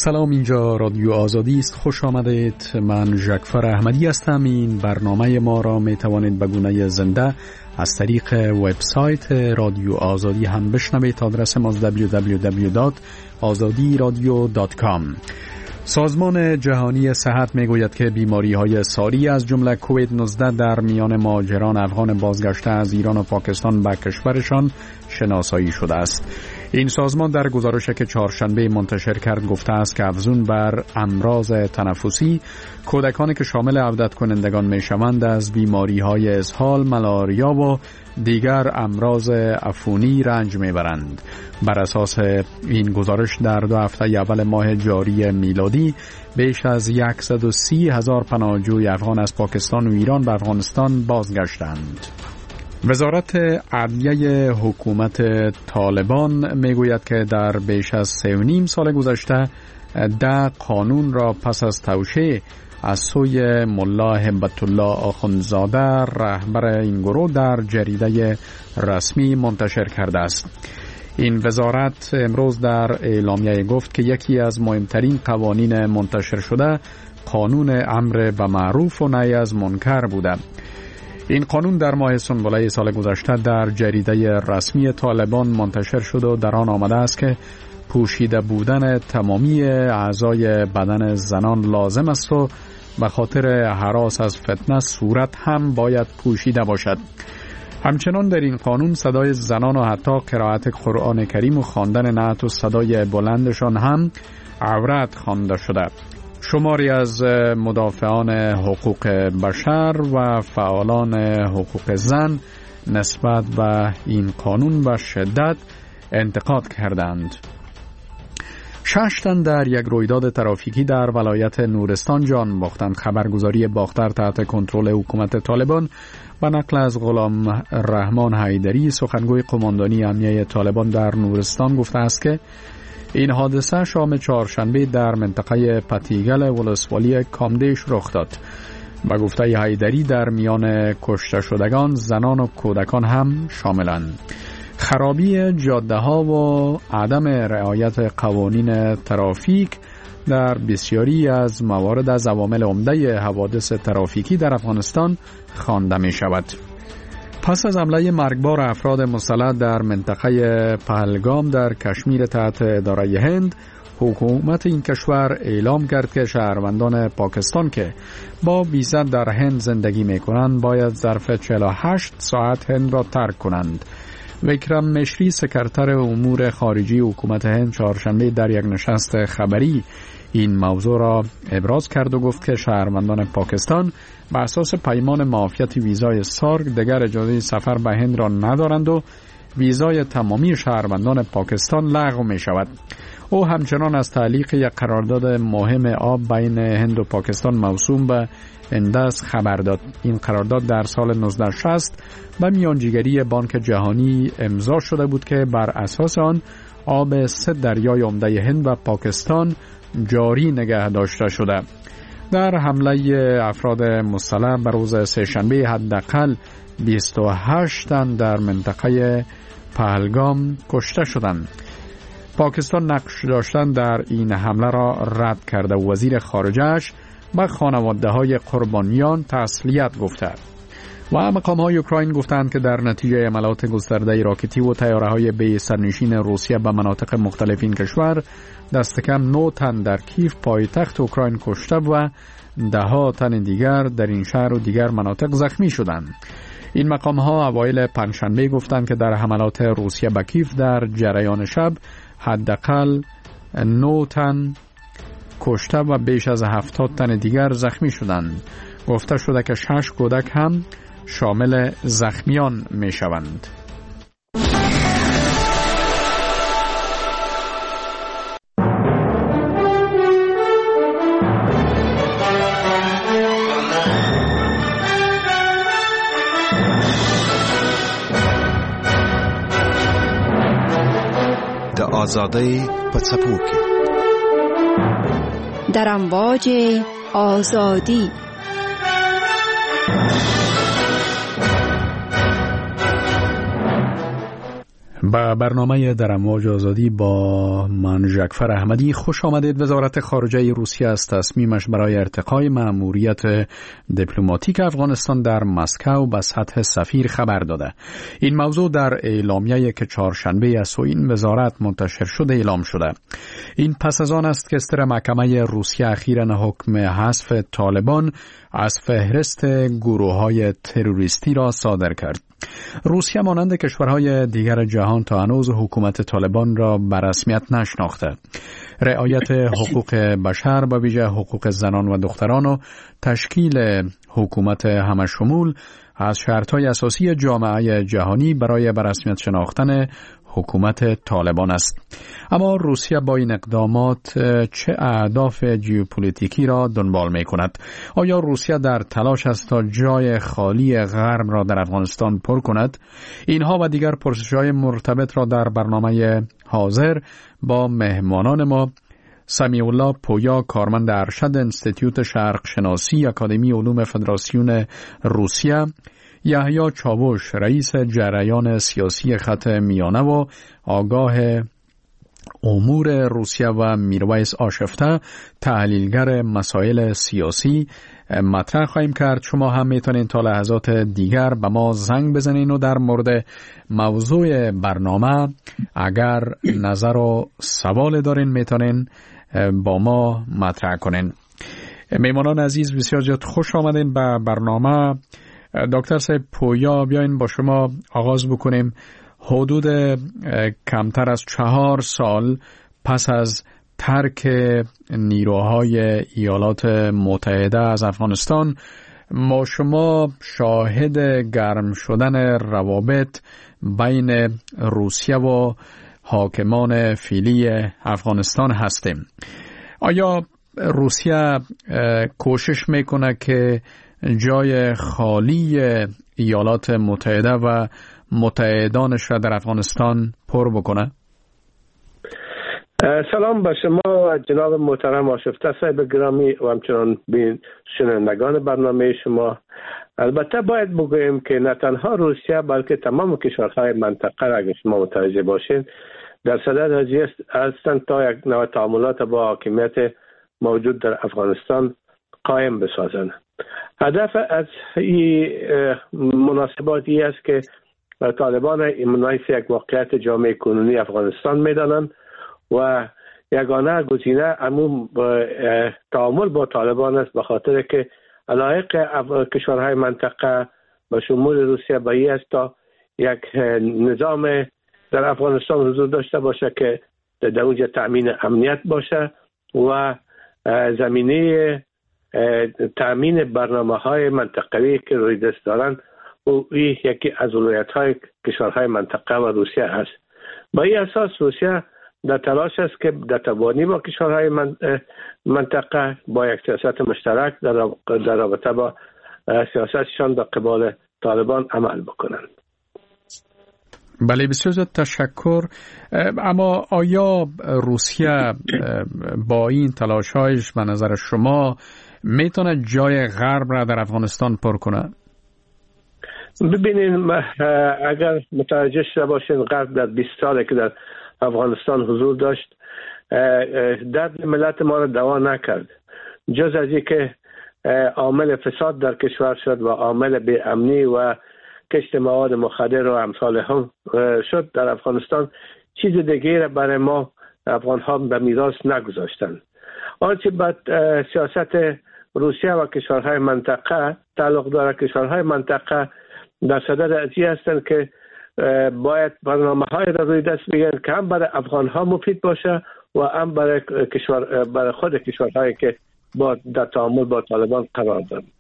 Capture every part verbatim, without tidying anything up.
سلام، اینجا رادیو آزادی است. خوش آمدید. من ژکفر احمدی هستم. این برنامه ما را می توانید به گونه زنده از طریق وبسایت رادیو آزادی هم بشنوید. آدرس ما دبلیو دبلیو دبلیو دات آزادی رادیو دات کام. سازمان جهانی صحت می گوید که بیماری های ساری از جمله کووید نوزده در میان مهاجران افغان بازگشته از ایران و پاکستان به کشورشان شناسایی شده است. این سازمان در گزارشی که چهارشنبه منتشر کرد گفته است که افزون بر امراض تنفسی، کودکانی که شامل عودت کنندگان می شوند از بیماری های اسهال، ملاریا و دیگر امراض عفونی رنج می برند. بر اساس این گزارش در دو هفته اول ماه جاری میلادی بیش از صد و سی هزار پناهجوی افغان از پاکستان و ایران به افغانستان بازگشتند. وزارت عدلیه حکومت طالبان میگوید که در بیش از سه و نیم سال گذشته ده قانون را پس از توشیح از سوی ملا هبت الله آخوندزاده رهبر این گروه در جریده رسمی منتشر کرده است. این وزارت امروز در اعلامیه گفت که یکی از مهمترین قوانین منتشر شده قانون امر به معروف و نهی از منکر بوده. این قانون در ماه سنبله سال گذشته در جریده رسمی طالبان منتشر شد و در آن آمده است که پوشیده بودن تمامی اعضای بدن زنان لازم است و به خاطر هراس از فتنه صورت هم باید پوشیده باشد. همچنان در این قانون صدای زنان و حتی قرائت قرآن کریم و خواندن نعت و صدای بلندشان هم عورت خوانده شده. شماری از مدافعان حقوق بشر و فعالان حقوق زن نسبت به این قانون به شدت انتقاد کردند. شش تن در یک رویداد ترافیکی در ولایت نورستان جان باختند. خبرگزاری باختر تحت کنترل حکومت طالبان به نقل از غلام رحمان حیدری سخنگوی قماندانی امنیه طالبان در نورستان گفته است که این حادثه شام چهارشنبه در منطقه پتیگل ولسوالی کامدیش رخ داد. به گفته حیدری در میان کشته شدگان زنان و کودکان هم شاملند. خرابی جاده ها و عدم رعایت قوانین ترافیک در بسیاری از موارد از عوامل عمده حوادث ترافیکی در افغانستان خوانده می شود. پس از حمله مرگبار افراد مسلح در منطقه پهلگام در کشمیر تحت اداره هند، حکومت این کشور اعلام کرد که شهروندان پاکستان که با ویزا در هند زندگی می کنند باید ظرف چهل و هشت ساعت هند را ترک کنند. وکرم مشری سکرتر امور خارجی حکومت هند چهارشنبه در یک نشست خبری این موضوع را ابراز کرد و گفت که شهروندان پاکستان بر اساس پیمان معافیت ویزای سارگ دیگر اجازه سفر به هند را ندارند و ویزای تمامی شهروندان پاکستان لغو می شود. او همچنان از تعلیق یک قرارداد مهم آب بین هند و پاکستان موسوم به اندس خبر داد. این قرارداد در سال نوزده شصت به میانجیگری بانک جهانی امضا شده بود که بر اساس آن آب سه دریای عمده هند و پاکستان جاری نگه داشته شده. در حمله افراد مسلح بر روز سه‌شنبه حداقل بیست و هشت تن در منطقه پهلگام کشته شدند. پاکستان نقش داشتن در این حمله را رد کرده و وزیر خارجه‌اش به خانواده های قربانیان تسلیت گفته. و مقام های اوکراین گفتند که در نتیجه عملیات گسترده راکتی و طیاره های بی سرنشین روسیه به مناطق مختلف این کشور دست کم نه تن در کیف پایتخت اوکراین کشته و ده ها تن دیگر در این شهر و دیگر مناطق زخمی شدند. این مقام ها اوایل پنجشنبه گفتند که در حملات روسیه به کیف در جریان شب حداقل نه تن کشته و بیش از هفتاد تن دیگر زخمی شدند. گفته شده که شش کودک هم شامل زخمیان می شوند. د آزادی په څپو کې در امواج آزادی. با برنامه در امواج آزادی با من جعفر احمدی. خوش آمدید. وزارت خارجه روسیه از تصمیمش برای ارتقای مأموریت دیپلماتیک افغانستان در مسکو به سطح سفیر خبر داده. این موضوع در اعلامیه‌ای که چهارشنبه از این وزارت منتشر شده اعلام شده. این پس از آن است که استر محکمه روسیه اخیراً حکم حذف طالبان از فهرست گروه‌های تروریستی را صادر کرد. روسیه مانند کشورهای دیگر جهان تا هنوز حکومت طالبان را به رسمیت نشناخته. رعایت حقوق بشر به ویژه حقوق زنان و دختران و تشکیل حکومت همشمول از شرطهای اساسی جامعه جهانی برای به رسمیت شناختن حکومت طالبان است. اما روسیه با این اقدامات چه اهداف ژئوپلیتیکی را دنبال می کند؟ آیا روسیه در تلاش است تا جای خالی غرب را در افغانستان پر کند؟ اینها و دیگر پرسش‌های مرتبط را در برنامه حاضر با مهمانان ما سمیع الله پویا، کارمند ارشد انستیتوت شرق شناسی اکادمی علوم فدراسیون روسیه، یحیی چاوش، رئیس جریان سیاسی خط میانه و آگاه امور روسیه و میرویس آشفته، تحلیلگر مسائل سیاسی مطرح خواهیم کرد. شما هم میتونین تا لحظات دیگر به ما زنگ بزنین و در مورد موضوع برنامه اگر نظر و سوال دارین میتونین با ما مطرح کنین. میمانان عزیز بسیار زیاد خوش آمدین به برنامه. دکتر صاحب پویا، بیاین با شما آغاز بکنیم. حدود کمتر از چهار سال پس از ترک نیروهای ایالات متحده از افغانستان، ما شما شاهد گرم شدن روابط بین روسیه و حاکمان فعلی افغانستان هستیم. آیا روسیه کوشش میکنه که جای خالی ایالات متحده و متحدانش را در افغانستان پر بکنه؟ سلام به شما جناب محترم آشفته صاحب گرامی و همچنان بین شنوندگان برنامه شما. البته باید بگوییم که نه تنها روسیه بلکه تمام کشورهای منطقه را اگر شما متوجه باشین در صدد هزینه هستند تا یک نوع تعاملات با حاکمیت موجود در افغانستان قایم بسازند. هدف از این مناسباتی است که طالبان منایف یک واقعیت جامعه کنونی افغانستان میدانند و یگانه گزینه عموم تعامل با طالبان است، به خاطر که علایق کشورهای منطقه به شمول روسیه به این است تا یک نظام در افغانستان حضور داشته باشه که در اونجا تأمین امنیت باشه و زمینه تأمین برنامه های منطقوی که روی دست دارند و این یکی از ولایت های کشورهای منطقه و روسیه است. با این اساس روسیه در تلاش است که در تبانی با کشورهای منطقه با یک سیاست مشترک در رابطه با سیاستشان در قبال طالبان عمل بکنند. بله، بسیار زیاد تشکر. اما آیا روسیه با این تلاش‌هایش به نظر شما میتونه جای غرب را در افغانستان پر کنه؟ ببینین، اگر متوجه شده باشین غرب در بیست ساله که در افغانستان حضور داشت درد ملت ما را دوا نکرد، جز از این که عامل فساد در کشور شد و عامل بی امنی و کشت مواد مخدر و امثال هم شد در افغانستان. چیز دیگه را برای ما افغان ها به میراث نگذاشتند. آنچه به سیاست روسیه و کشورهای منطقه تعلق داره، کشورهای منطقه در صدد ازی هستند که باید برنامه های را روی دست بگیرند که هم برای افغان ها مفید باشه و هم برای کشور برای خود کشورهایی که با در تعامل با طالبان قرار دارند.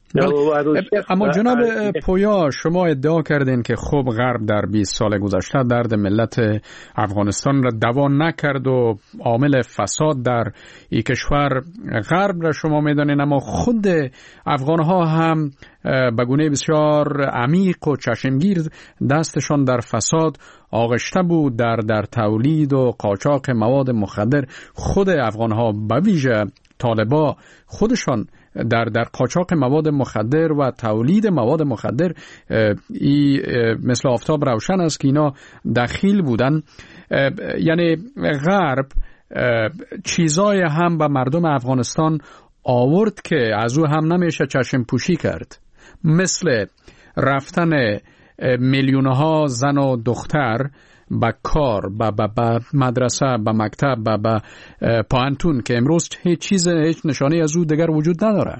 اما جناب پویا، شما ادعا کردین که خب غرب در بیست سال گذشته درد ملت افغانستان را دوا نکرد و عامل فساد در این کشور غرب را شما میدانین، اما خود افغان ها هم به گونه بسیار عمیق و چشمگیر دستشان در فساد آغشته بود، در در تولید و قاچاق مواد مخدر. خود افغان ها به ویژه طالبا خودشان در در قاچاق مواد مخدر و تولید مواد مخدر ای مثل آفتاب روشن است که اینا دخیل بودن. یعنی غرب چیزای هم به مردم افغانستان آورد که از او هم نمیشه چشم پوشی کرد، مثل رفتن میلیونها زن و دختر با کار، با, با, با مدرسه، با مکتب، با, با پانتون که امروز هیچ چیز، هیچ نشانه از او دیگر وجود نداره.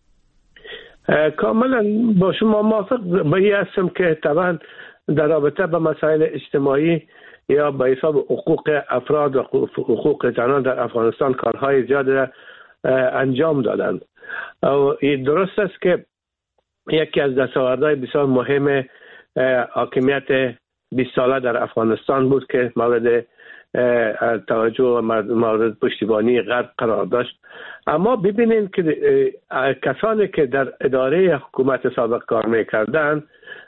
کاملا با شما موافق به این هستم که طبعا در رابطه با مسائل اجتماعی یا به حساب حقوق افراد و حقوق زنان در افغانستان کارهای زیاد انجام دادند. این درست است که یکی از دستاوردهای بسیار مهم حاکمیت بیست ساله در افغانستان بود که مورد توجه و مورد پشتیبانی غرب قرار داشت. اما ببینید که کسانی که در اداره حکومت سابق کار میکردن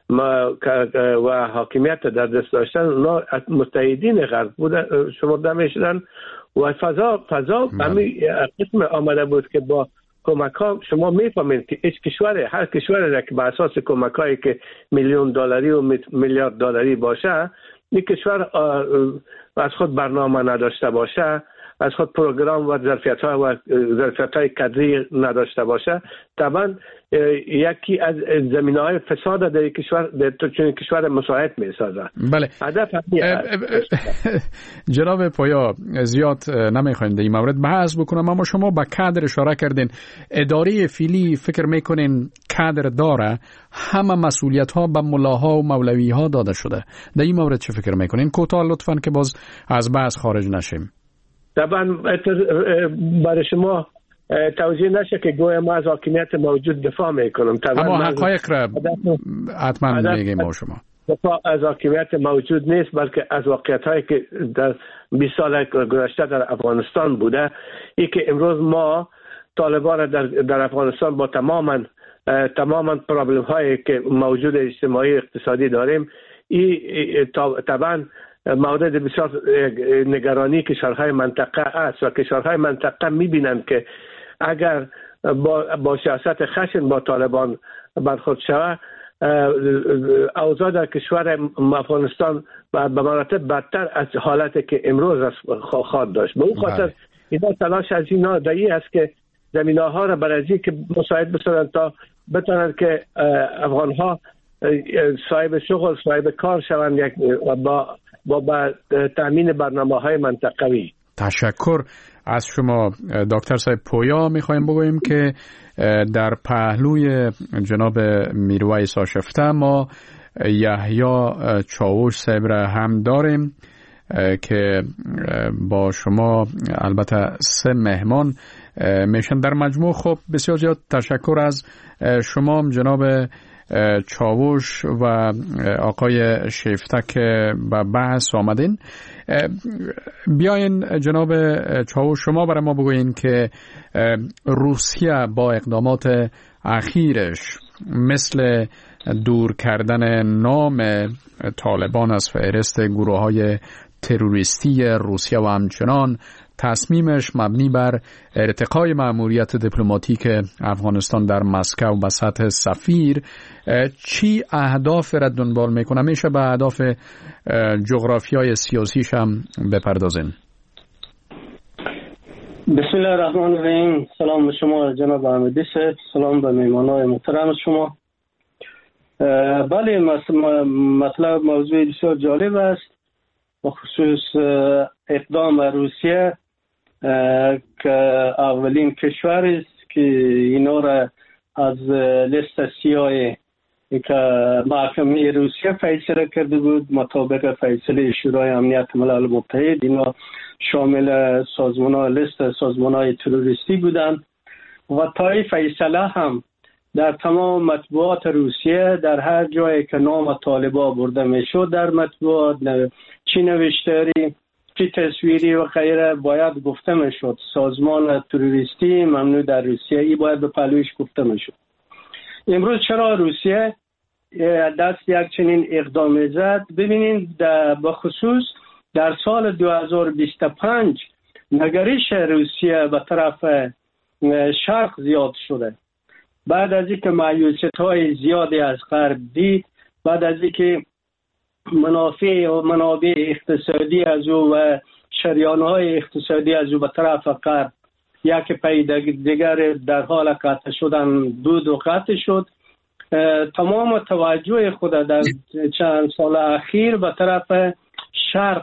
و حاکمیت در دست داشتن، اونا متحدین غرب بودن، شمرده میشدن و فضا فضا همین قسم آمده بود که با کمک ها شما میفهمید که هیچ کشور، هر کشوری که به اساس کمک هایی که میلیون دلاری و میلیارد دلاری باشه، این کشور از خود برنامه نداشته باشه، از خود پروگرام و ظرفیت ها و ظرفیت های کادری نداشته باشه، طبعا یکی از زمینه های فساد در یک کشور در چنین کشور مساعد می سازه. بله. هدف جناب پویا، زیاد نمیخوایم در این مورد بحث بکنم، اما شما با کادر اشاره کردین. اداره فعلی فکر میکنین کادر داره؟ همه مسئولیت ها به ملاها و مولوی ها داده شده. در این مورد چه فکر میکنین؟ کوتاه لطفاً که باز از بحث خارج نشیم. طبعا برای شما توجیه نشه که گویا ما از حاکمیت موجود دفاع میکنم، اما حقایق را حتما میگیم با شما. دفاع از حاکمیت موجود نیست، بلکه از واقعیت هایی که در بیست سال گذشته در افغانستان بوده. ای که امروز ما طالبان در, در افغانستان با تماما تماما پرابلم هایی که موجود اجتماعی اقتصادی داریم، ای طبعا مورد بسیار نگرانی کشورهای منطقه است و کشورهای منطقه میبینند که اگر با, با سیاست خشن با طالبان برخورد شود، اوضاع در کشور افغانستان به مراتب بدتر از حالتی که امروز خواهد داشت. به اون خاطر اینا تلاش از اینا دایی است که زمینه ها را برای که مساعد بسازن تا بتونن که افغان ها صاحب شغل، صاحب کار شوند یک با با, با تامین برنامه‌های منطقوی. تشکر از شما دکتر صاحب پویا. میخوایم بگوییم که در پهلوی جناب میرویس آشفته ما یحیی چاوش صاحب را هم داریم که با شما البته سه مهمان میشن در مجموع. خب بسیار زیاد تشکر از شما جناب چاوش و آقای شیفته که به بحث آمدین. بیاین جناب چاوش شما برای ما بگوین که روسیه با اقدامات اخیرش مثل دور کردن نام طالبان از فهرست گروه‌های تروریستی روسیه و همچنان تصمیمش مبنی بر ارتقای مأموریت دیپلماتیک افغانستان در مسکو به سطح سفیر، چی اهداف را دنبال میکنه؟ میشه به اهداف جغرافیای سیاسیش هم بپردازین؟ بسم الله الرحمن الرحیم. سلام به شما جناب احمدی صاحب، سلام به مهمانان محترم شما. بله، مطلب موضوع بسیار جالب است، بخصوص اقدام روسیه که اولین کشور است که اینا را از لیست سیاه که محکمه روسیه فیصله کرده بود مطابق فیصله شورای امنیت ملل متحد، اینا شامل سازمان لیست سازمان‌های تروریستی بودند و تا این فیصله هم در تمام مطبوعات روسیه در هر جایی که نام طالبان برده میشد در مطبوعات، چی نوشتاری، چی تصویری و غیره باید گفته میشد سازمان تروریستی ممنوع در روسیه، ای باید به پلویش گفته میشد. امروز چرا روسیه دست یک چنین اقدام زد؟ ببینید به خصوص در سال دو هزار و بیست و پنج نگرش روسیه به طرف شرق زیاد شده. بعد از اینکه مایوسیت‌های زیادی از غرب دید، بعد از اینکه منافع و منابع اقتصادی از او و شریان‌های اقتصادی از او به طرف غرب یک پی دیگر در حال قطع شدن بود و قطع شد، تمام توجه خود در چند سال اخیر به طرف شرق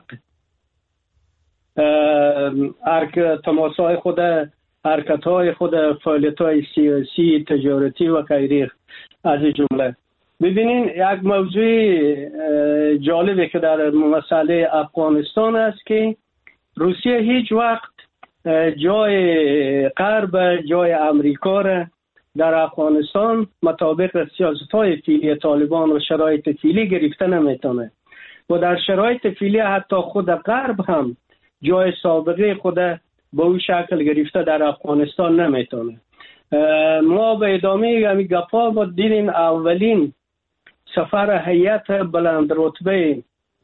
تماسهای خود، حرکت‌های خود، فعالیت‌های سیاسی، تجارتی و غیره از این جمله. ببینین یک موضوع جالبه که در مسئله افغانستان است که روسیه هیچ وقت جای غرب، جای امریکا را در افغانستان مطابق سیاست‌های فعلی طالبان و شرایط فعلی گرفته نمیتونه و در شرایط فعلی حتی خود غرب هم جای سابقه خود به اون شکل گرفته در افغانستان نمیتونه. ما به ادامه همین گپا ما دیدیم اولین سفر هیئت بلند رتبه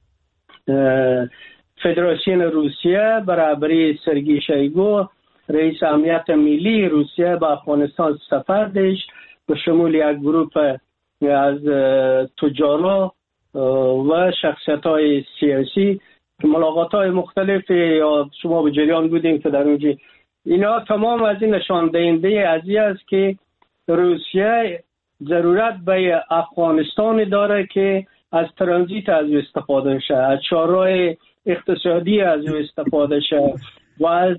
فدراسیون روسیه برابری سرگئی شویگو رئیس امنیت ملی روسیه به افغانستان سفر داشت به شمول یک گروپ از تجارا و شخصیت‌های سیاسی. ملاقات‌های مختلف یا شما به جریان بودیم که در اونجا اینا تمام از این نشان دهنده از این است که روسیه ضرورت به افغانستان داره که از ترانزیت از او استفاده شه، از چاره‌های اقتصادی از او استفاده شه و از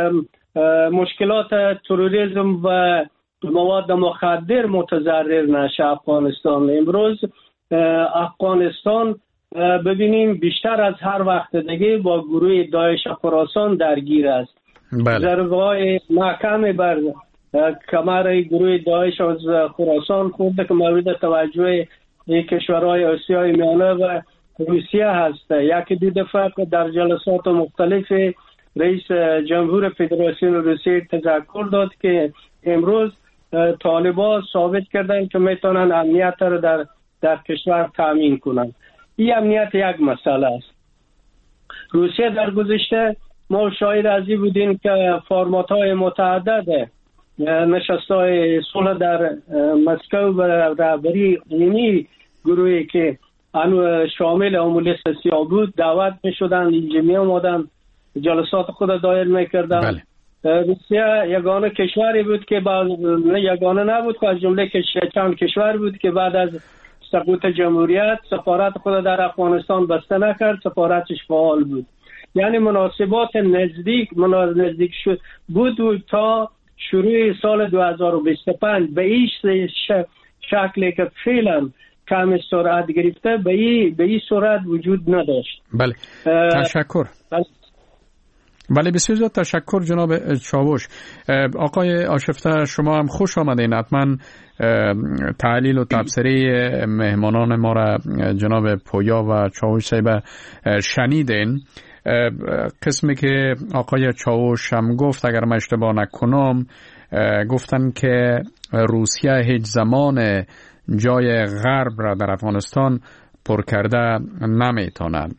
مشکلات تروریسم و مواد مخدر متضرر نشه افغانستان. امروز افغانستان ببینیم بیشتر از هر وقت دیگه با گروه داعش خراسان درگیر است. بله. ضربه‌های محکم بر کمر گروه داعش از خراسان خود که مورد توجه کشورهای آسیای میانه و روسیه هست. یکی دو دفعه در جلسات مختلف رئیس جمهور فدراسیون روسیه تذکر داد که امروز طالبان ثابت کردن که میتونن امنیت رو در در کشور تامین کنن. این امنیت یک مسئله است. روسیه در گذشته ما شاهد از این بودیم که فرمات‌های متعدد نشست‌های صلح در مسکو و رهبری عمومی گروهی که شامل امولیس سیاه بود دعوت می‌شدن، اینجا می‌آمدن جلسات خود دایر می‌کردن. بله. روسیه یگانه کشوری بود که بعد یگانه نبود که از جمله چند کشور بود که بعد از سقوط جمهوریت سفارت خود در افغانستان بسته نکرد، سفارتش فعال بود. یعنی مناسبات نزدیک نزدیک شد بود تا شروع سال دو هزار و بیست و پنج به این شکلی که فعلا کم سرعت گرفته به این به این سرعت وجود نداشت. بله تشکر. بله. بله بسیار زیاد تشکر جناب چاوش. آقای آشفته شما هم خوش آمدین. حتما تحلیل و تبصره مهمانان ما را جناب پویا و چاوش صاحب شنیدین. قسمی که آقای چاوش هم گفت اگر من اشتباه نکنم گفتن که روسیه هیچ زمان جای غرب را در افغانستان پر کرده نمیتوند.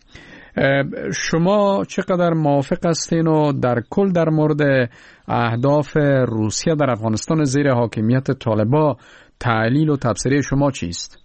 شما چقدر موافق هستین و در کل در مورد اهداف روسیه در افغانستان زیر حاکمیت طالبان تحلیل و تبصره شما چیست؟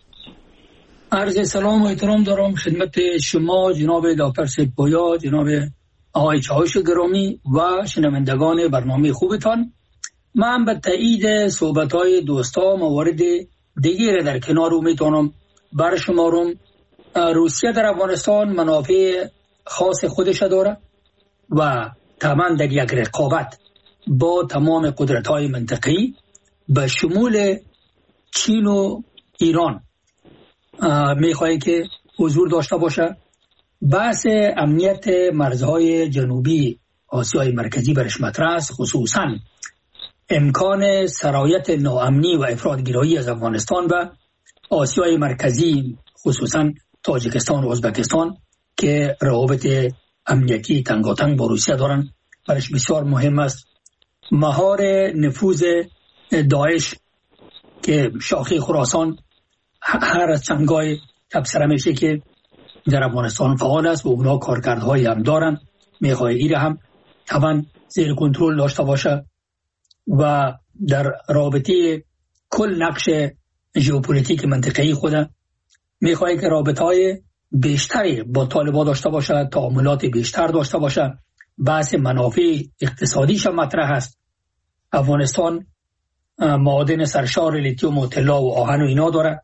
عرض سلام و احترام دارم خدمت شما جناب دکتر سپویا، جناب آقای چاوش گرامی و شنوندگان برنامه خوبتان. من به تایید صحبت‌های دوستا موارد دیگه در کنار رو میتونم برشمارم. روسیه در افغانستان منافع خاص خودش داره و طبعا در یک رقابت با تمام قدرت‌های منطقه‌ای به شمول چین و ایران میخواه که حضور داشته باشه. بحث امنیت مرزهای جنوبی آسیای مرکزی برش مطرح است، خصوصا امکان سرایت ناامنی و افراط‌گرایی از افغانستان و آسیای مرکزی خصوصا تاجیکستان و ازبکستان که روابط امنیتی تنگاتنگ با روسیه دارن برش بسیار مهم است. مهار نفوذ داعش که شاخه خراسان هر از چندگاه تبصره میشه که در افغانستان فعال است و اونا کارکردهایی هم دارن، میخواه ایره هم طبعا زیر کنترل داشته باشه. و در رابطه کل نقش ژئوپلیتیک منطقه‌ای خود میخواهد که رابطه‌های بیشتری با طالبان داشته باشد، تعاملات بیشتر داشته باشد. بحث منافع اقتصادیش مطرح است. افغانستان معادن سرشار لیتیوم و طلا و آهن و اینا داره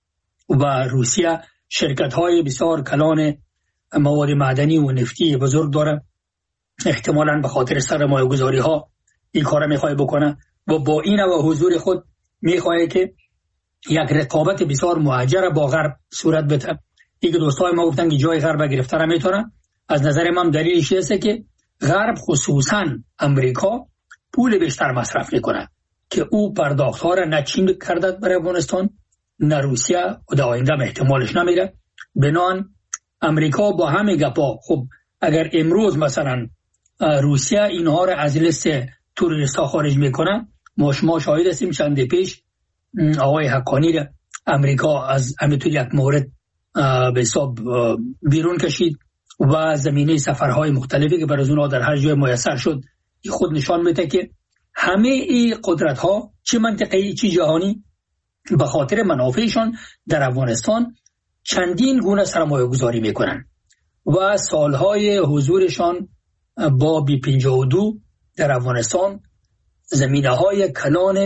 و روسیه شرکت‌های بسیار کلان مواد معدنی و نفتی بزرگ داره. احتمالاً به خاطر سرمایه‌گذاری‌ها این کارا می‌خواد بکنه و با این و حضور خود می‌خواد که یک رقابت بسیار موجه با غرب صورت بده. دیگه دوستای ما گفتن که جای غرب گرفته را میتونن. از نظر من دلیلش اینه که غرب خصوصاً امریکا پول بیشتر مصرف میکنه که او پرداخت‌ها را نه چین کرده برای افغانستان نه روسیه و در آینده احتمالش نمیره. بنان امریکا با همه گپا، خب اگر امروز مثلا روسیه اینها را از لیست توریستا خارج میکنه، ما شما شاهد هستیم چند پیش آقای حقانی را امریکا از همینطور یک مورد به حساب بیرون کشید و زمینه سفرهای مختلفی که برای اونها در هر جای میسر شد خود نشان میده که همه این قدرت ها چه منطقه‌ای چه جهانی به خاطر منافعشان در افغانستان چندین گونه سرمایه گذاری میکنن و سالهای حضورشان با بی پنجاه و دو در افغانستان زمینه های کلان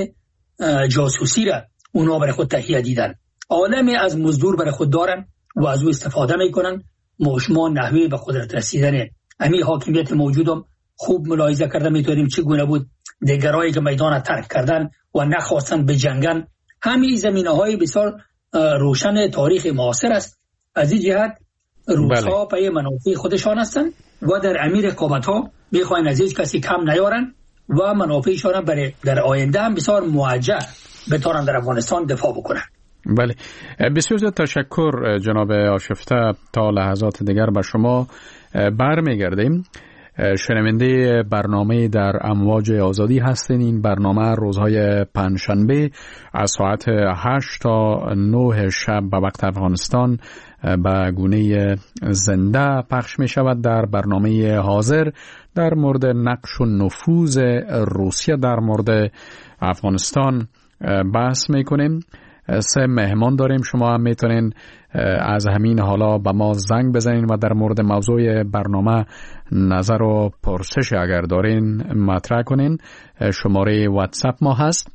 جاسوسی را اونا برای خود تهیه دیدن. عالمی از مزدور برای خود دارن و از او استفاده میکنن. ما نحوه به قدرت رسیدن امی حاکمیت موجودم خوب ملاحظه کرده میتونیم چه گونه بود. دیگرایی که میدان ترک کردن و نخواستن به جنگن، همین زمینه های بسیار روشن تاریخ معاصر است. از این جهت روس‌ها پای منافع خودشان هستن و در امیر رقابت ها میخواین از هیچ کسی کم نیارن و منافعشان برای در آینده هم بسیار موجه بتونن در افغانستان دفاع بکنن. بله، بسیار زیاد تشکر جناب آشفته. تا لحظات دیگر به شما برمیگردیم. شنونده برنامه در امواج آزادی هستین. این برنامه روزهای پنجشنبه از ساعت هشت تا نه شب به وقت افغانستان به گونه زنده پخش می شود. در برنامه حاضر در مورد نقش و نفوذ روسیه در مورد افغانستان بحث می کنیم. سه مهمان داریم. شما هم میتونین از همین حالا به ما زنگ بزنین و در مورد موضوع برنامه نظر و پرسش اگر دارین مطرح کنین. شماره واتساپ ما هست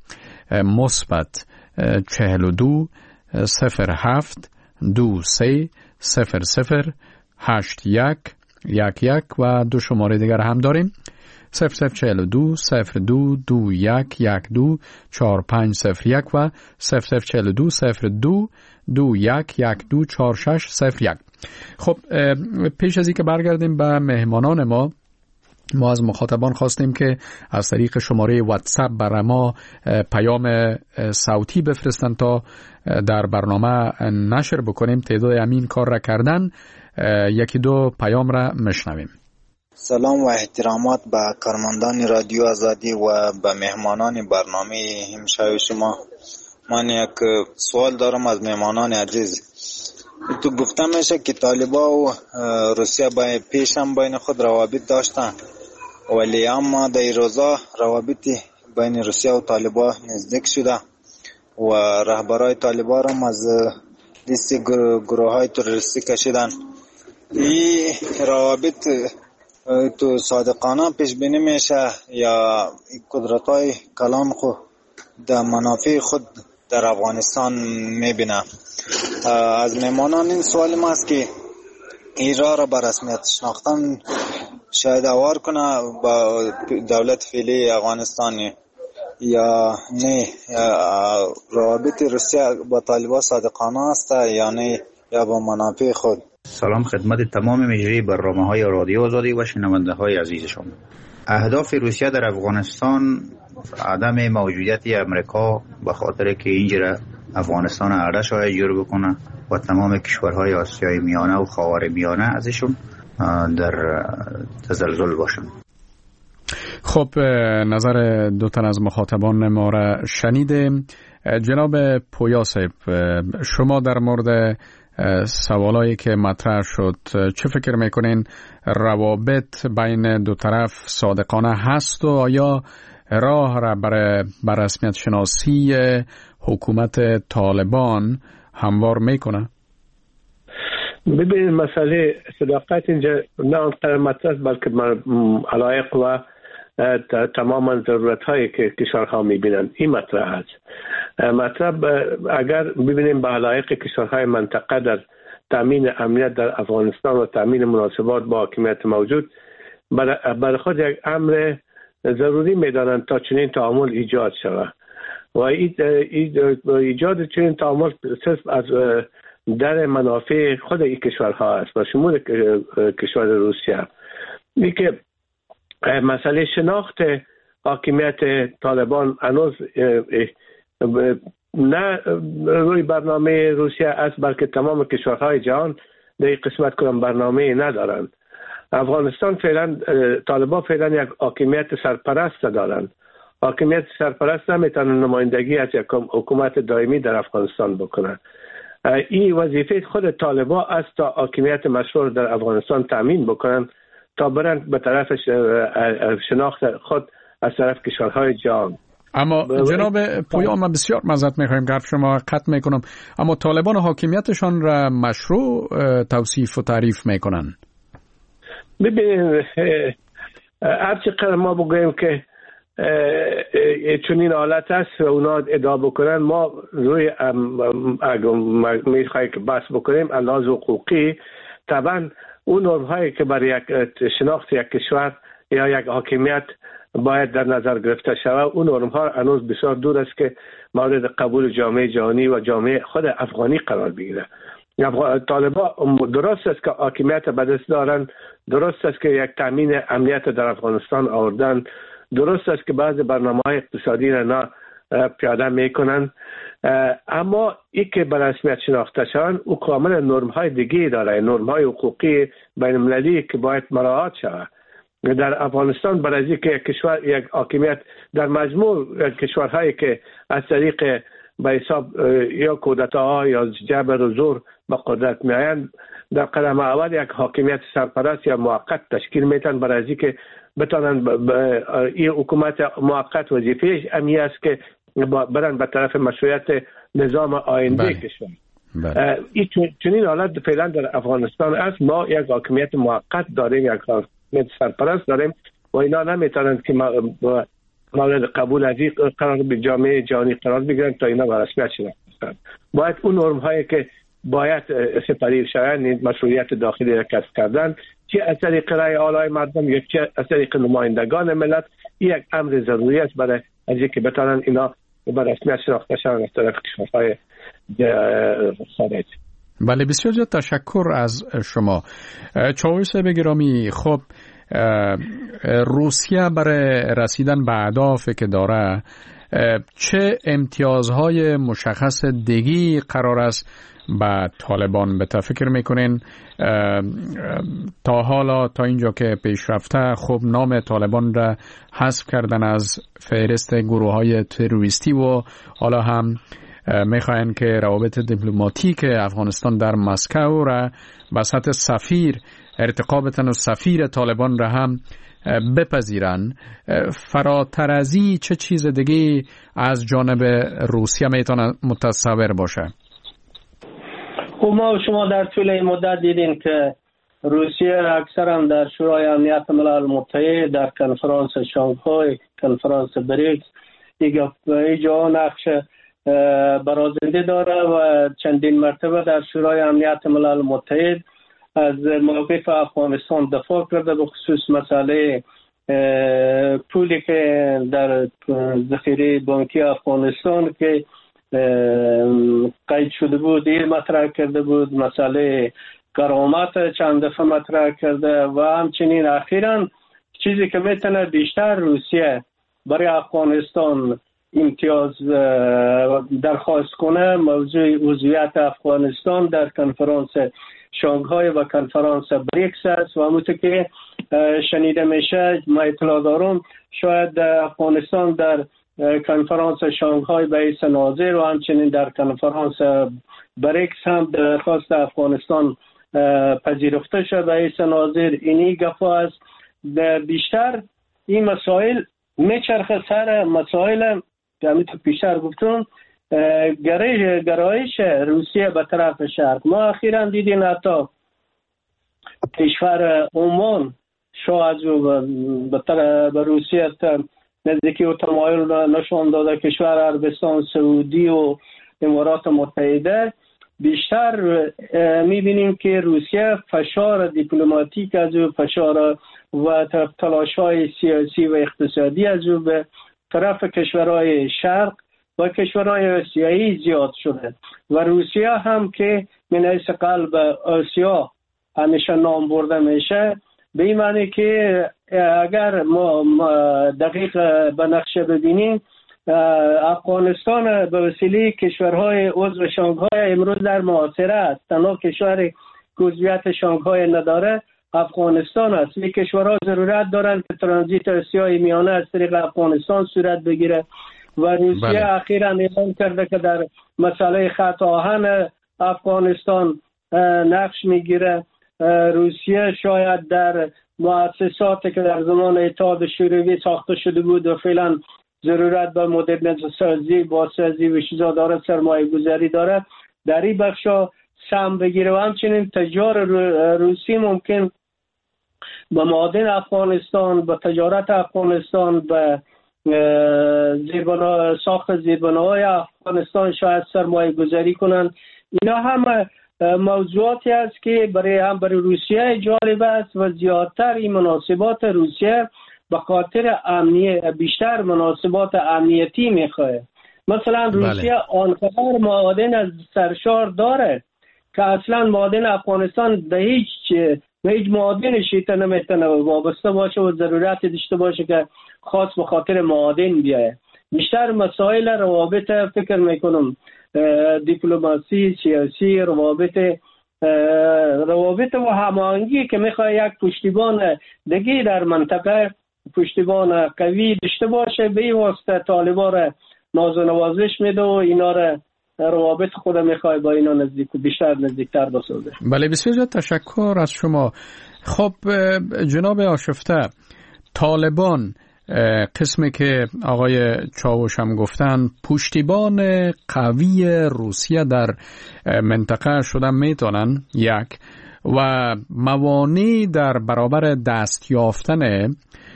مثبت چهل و دو صفر هفت دو سه صفر صفر هشت یک یک یک و دو شماره دیگر هم داریم صفر صفر چهل و دو صفر دو دو یک یک دو چهار پنج صفر یک و صفر صفر چهل و دو صفر دو دو یک یک دو چهار شش صفر یک. خب پیش از اینکه برگردیم به مهمانان ما، ما از مخاطبان خواستیم که از طریق شماره واتساپ برای ما پیام صوتی بفرستن تا در برنامه نشر بکنیم. تعداد امین کار را کردن. یکی دو پیام را مشنویم. سلام و احترامات به کارمندان رادیو آزادی و به مهمانان برنامه امشب شما. من یک سوال دارم از مهمانان عزیز. تو گفته میشه که طالبان و روسیه با پیش هم بین خود روابط داشتن، ولی اما در این روزا روابط بین روسیه و طالبان نزدیک شده و رهبرای طالبان هم از لیست گروه های تروریستی کشیدن. این روابط تو صادقانه پیش بینی میشه یا قدرت های کلان خود در منافع خود در افغانستان میبینه؟ از مهمانان این سوال ما است که ایران را به رسمیت شناختن شاید اوار کنه با دولت فعلی افغانستانی یا نه؟ روابط روسیه با طالبان صادقانه است یا نه یا با منافع خود؟ سلام خدمت تمام مجری برنامه های رادیو آزادی و شنونده های عزیز شما. اهداف روسیه در افغانستان عدم موجودیت امریکا به خاطر که اینجا افغانستان ارده شاید جور بکنه و تمام کشورهای آسیای میانه و خاور میانه ازشون در تزلزل باشن. خب نظر دو تن از مخاطبان ما را شنیدیم. جناب پویا صاحب، شما در مورد سوالایی که مطرح شد چه فکر میکنین؟ روابط بین دو طرف صادقانه هست و آیا راه را برای بر رسمیت شناسی حکومت طالبان هموار میکنه؟ ببینید مسئله صداقت اینجا نه آنقدر مطرح است، بلکه علایق و تماما ضرورت هایی که کشورها میبینند این مطرح است. مطلب اگر ببینیم به علایق کشورهای منطقه در تامین امنیت در افغانستان و تامین مناسبات با حاکمیت موجود برای خود یک امر ضروری میدانند تا چنین تعامل ایجاد شود و ایجاد چنین تعامل صرف از در منافع خود این کشورها است و شمول کشور روسیه. این که مسئله شناخت حاکمیت طالبان هنوز نه روی برنامه روسیه است، بلکه تمام کشورهای جهان در این قسمت کدام برنامه ندارند. افغانستان فعلا طالبان فعلا یک حاکمیت سرپرست دارند. حاکمیت سرپرست نمیتونه نمایندگی از یک حکومت دائمی در افغانستان بکنه. این وظیفه خود طالبان است تا حاکمیت مشروع در افغانستان تامین بکنن تا برند به طرف شناخت خود از طرف کشورهای جهان. اما جناب پویا، من بسیار معذرت میخوایم که شما قطع میکنم، اما طالبان حاکمیتشان را مشروع توصیف و تعریف میکنن. ببینید هر چقدر ما بگوییم که چنین حالت است و اونا ادعا بکنن، ما روی میخواهیم که بحث بکنیم انداز حقوقی. طبعا اون نرم هایی که برای یک شناخت یک کشور یا یک حاکمیت باید در نظر گرفته شود، اون نرم ها هنوز بسیار دور است که مورد قبول جامعه جهانی و جامعه خود افغانی قرار بگیره. طالبان درست است که حاکمیت به دست دارند، درست است که یک تامین امنیت در افغانستان آوردن، درست است که بعض برنامه‌های اقتصادی را پیاده میکنن، اما این که به رسمیت شناخته شوند او کاملا نرم‌های دیگه داره، نرم‌های حقوقی بین المللی که باید مراعات شود. در افغانستان برای اینکه یک کشور یک حاکمیت در مجموع کشورهایی که از طریق به حساب یا کودتاها یا جبر و زور به قدرت میآیند در قدم اول یک حاکمیت سرپرست یا موقت تشکیل میتن برای اینکه بتونن این حکومت موقت وظیفه‌اش امی است که برن به طرف مشروعیت نظام آینده کشور. این چنین حالت فعلا در افغانستان است. ما یک حاکمیت موقت داریم، یک حاکمیت سرپرست داریم و اینا نمیتونند که مورد قبول از این قرار به جامعه جهانی قرار بگیرن تا اینا به رسمیت شناخته. باید اون نرم هایی که باید سپری شوند، مشروعیت داخلی را کسب کردن، چه از طریق رای آلای مردم یا چه از طریق نمایندگان ملت، یک امر ضروری است برای از اینکه بتونن اینا به رسمیت شناخته شوند از طرف کشورهای خارج. بله، بسیار زیاد تشکر از شما چاوش صاحب گرامی. خب روسیه برای رسیدن به اهدافی که داره چه امتیازهای مشخص دیگی قرار است با طالبان به فکر میکنین؟ تا حالا تا اینجا که پیش رفته خب نام طالبان را حذف کردن از فهرست گروه های تروریستی و حالا هم میخواین که روابط دیپلماتیک افغانستان در مسکو را به سطح سفیر ارتقا بدن و سفیر طالبان را هم بپذیرن. فراتر از این چه چیز دیگه از جانب روسیه میتونه متصور باشه؟ خب ما شما در طول این مدت دیدین که روسیه اکثرا در شورای امنیت ملل متحد، در کنفرانس شانگهای، کنفرانس بریکس اینجا نقش برازنده داره و چندین مرتبه در شورای امنیت ملل متحد از موقف افغانستان دفاع کرده، به خصوص مسئله پولی که در ذخیره بانکی افغانستان که قید شده بود این مطرح کرده بود، مسئله کرامت چند دفعه مطرح کرده و همچنین اخیراً چیزی که میتونه بیشتر روسیه برای افغانستان امتیاز درخواست کنه موضوع عضویت افغانستان در کنفرانس شانگهای و کنفرانس بریکس است و همونطور که شنیده میشه ما اطلاع دارم شاید افغانستان در کنفرانس شانگهای به حیث ناظر و همچنین در کنفرانس بریکس هم درخواست افغانستان پذیرفته شد به حیث ناظر. اینی گفته است بیشتر این مسائل میچرخه سر مسائل که همینطور پیشتر گفتم، گرایش گرایش روسیه به طرف شرق. ما اخیرا دیدیم حتی کشور عمان شاید به روسیه نزدیکی و تمایل نشان داده. کشور عربستان سعودی و امارات متحده بیشتر میبینیم که روسیه فشار دیپلماتیک از او، فشار و تلاش‌های سیاسی و اقتصادی از او به طرف کشورهای شرق و کشورهای آسیایی زیاد شده و روسیه هم که من حیث قلب آسیا همیشه نام برده میشه، به این معنی که اگر ما دقیق به نقشه ببینیم، افغانستان به وسیله کشورهای عضو شانگهای امروز در محاصره است. تنها کشور که عضویت شانگهای نداره افغانستان است. این کشورها ضرورت دارند که ترانزیت آسیای میانه از طریق افغانستان صورت بگیره و روسیه بله. اخیراً اعلام کرده که در مسئله خط آهن افغانستان نقش میگیره. روسیه شاید در مؤسساتی که در زمان اتحاد شوروی ساخته شده بود و فعلا ضرورت به مدرنیزه سازی، بازسازی و چیزا داره، سرمایه گذاری داره، در این بخشا سهم بگیره و همچنین تجار روسی ممکن به معادن افغانستان، به تجارت افغانستان، به زیربنا ساخت زیربناهای افغانستان شاید سرمایه گذاری کنن. اینا هم موضوعاتی است که برای هم برای روسیه جالب است و زیادتر این مناسبات روسیه به خاطر امنیت، بیشتر مناسبات امنیتی میخواه. مثلا روسیه آنقدر معادن از سرشار داره که اصلا معادن افغانستان به هیچ به هیچ معادن شیطه نمیتونه وابسته باشه و ضرورت داشته باشه که خاص به خاطر معادن بیایه. بیشتر مسائل روابط فکر میکنم دیپلماسی، سیاسی، روابط روابط و هماهنگی که میخواد یک پشتیبان دیگه در منطقه، پشتیبان قوی داشته باشه، به این واسطه طالبان را ناز و نوازش میده و اینا را روابط خود میخواد با اینا نزدیک بیشتر نزدیکتر بسازه. بله، بسیار زیاد تشکر از شما. خب جناب آشفته، طالبان قسمی که آقای چاوش هم گفتن پشتیبان قوی روسیه در منطقه شدن میتونن یک، و موانع در برابر دست یافتن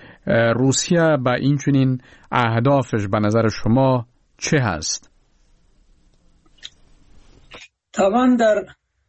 روسیه به این چنین اهدافش به نظر شما چه هست؟ طبعا در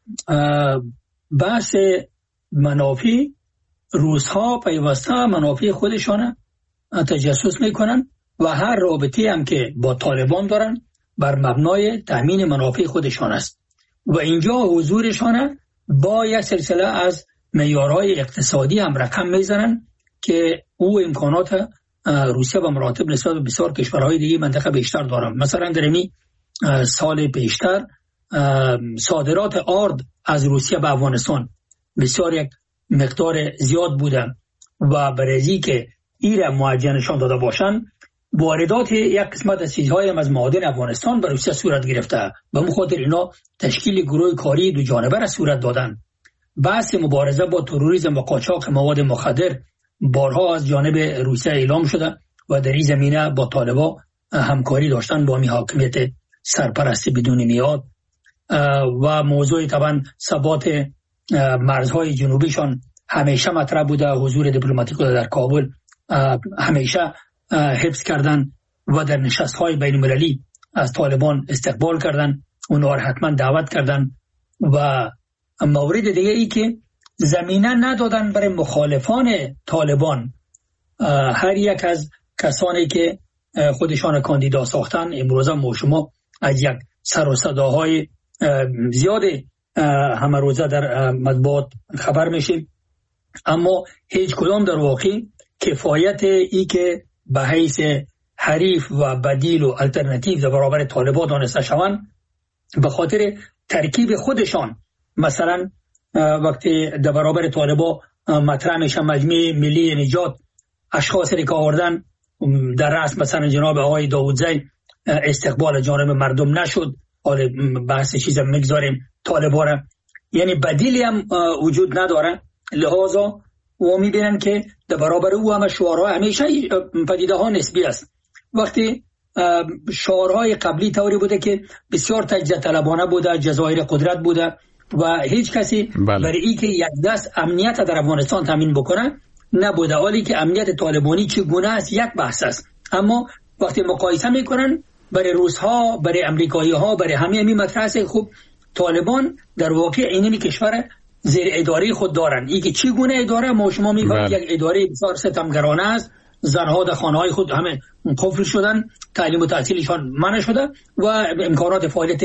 بحث منافع روس‌ها پیوسته منافع خودشانه تجسس میکنن و هر رابطه هم که با طالبان دارن بر مبنای تامین منافع خودشان است و اینجا حضورشان با یک سلسله از معیارهای اقتصادی هم رقم میزنن که او امکانات روسیه و مراتب نسبت به بسیار کشورهای دیگه منطقه بیشتر دارن. مثلا در این سال پیشتر صادرات آرد از روسیه به افغانستان بسیار یک مقدار زیاد بودن و برای که ایره معجنشان داده باشن، واردات یک قسمت از چیزهای از معادن افغانستان به روسیه صورت گرفته. به اون خاطر اینا تشکیل گروه کاری دو جانبه را صورت دادن. بحث مبارزه با تروریسم و قاچاق مواد مخدر بارها از جانب روسیه اعلام شده و در این زمینه با طالبان همکاری داشتن با می حاکمیت سرپرست بدون میاد و موضوع طبعا ثبات مرزهای جنوبیشان همیشه مطرح بوده. حضور دیپلماتیک در کابل همیشه حفظ کردن و در نشست‌های بین‌المللی از طالبان استقبال کردن، اونها را حتما دعوت کردن. و مورد دیگه ای که زمینه ندادن برای مخالفان طالبان، هر یک از کسانی که خودشان کاندیدا ساختن، امروز ما شما از یک سر و صداهای زیاد همه روزه در مطبوعات خبر میشیم، اما هیچ کدام در واقع کفایت ای که به حیث حریف و بدیل و الٹرناتیو در برابر طالبان دانسته شوند به خاطر ترکیب خودشان. مثلا وقتی در برابر طالبان مطرح میشه مجمع ملی نجات، اشخاصی که آوردن در رأس مثلا جناب آقای داودزی استقبال جانب مردم نشد، حالا بحث چیزا میگذاریم طالبان را، یعنی بدیلی هم وجود نداره. لحاظا و میبینن که در برابر او هم شعارها همیشه پدیده ها نسبی است. وقتی شعارهای قبلی طوری بوده که بسیار تجزیه طلبانه بوده، جزایر قدرت بوده و هیچ کسی بله. برای این که یک دست امنیت در افغانستان تامین بکنه نبوده. حالی که امنیت طالبانی چگونه است یک بحث است، اما وقتی مقایسه میکنن برای روس‌ها، برای امریکایی‌ها، برای همه همین مطرح است. خوب طالبان در واقع اینمی کشور زیر اداره خود دارن. این که چگونه اداره ما شما می‌بینید یک اداره بسیار ستمگرانه است. زنها در خانه‌های خود همه قفل شدن، تعلیم و تحصیلشان منع شده و امکانات فعالیت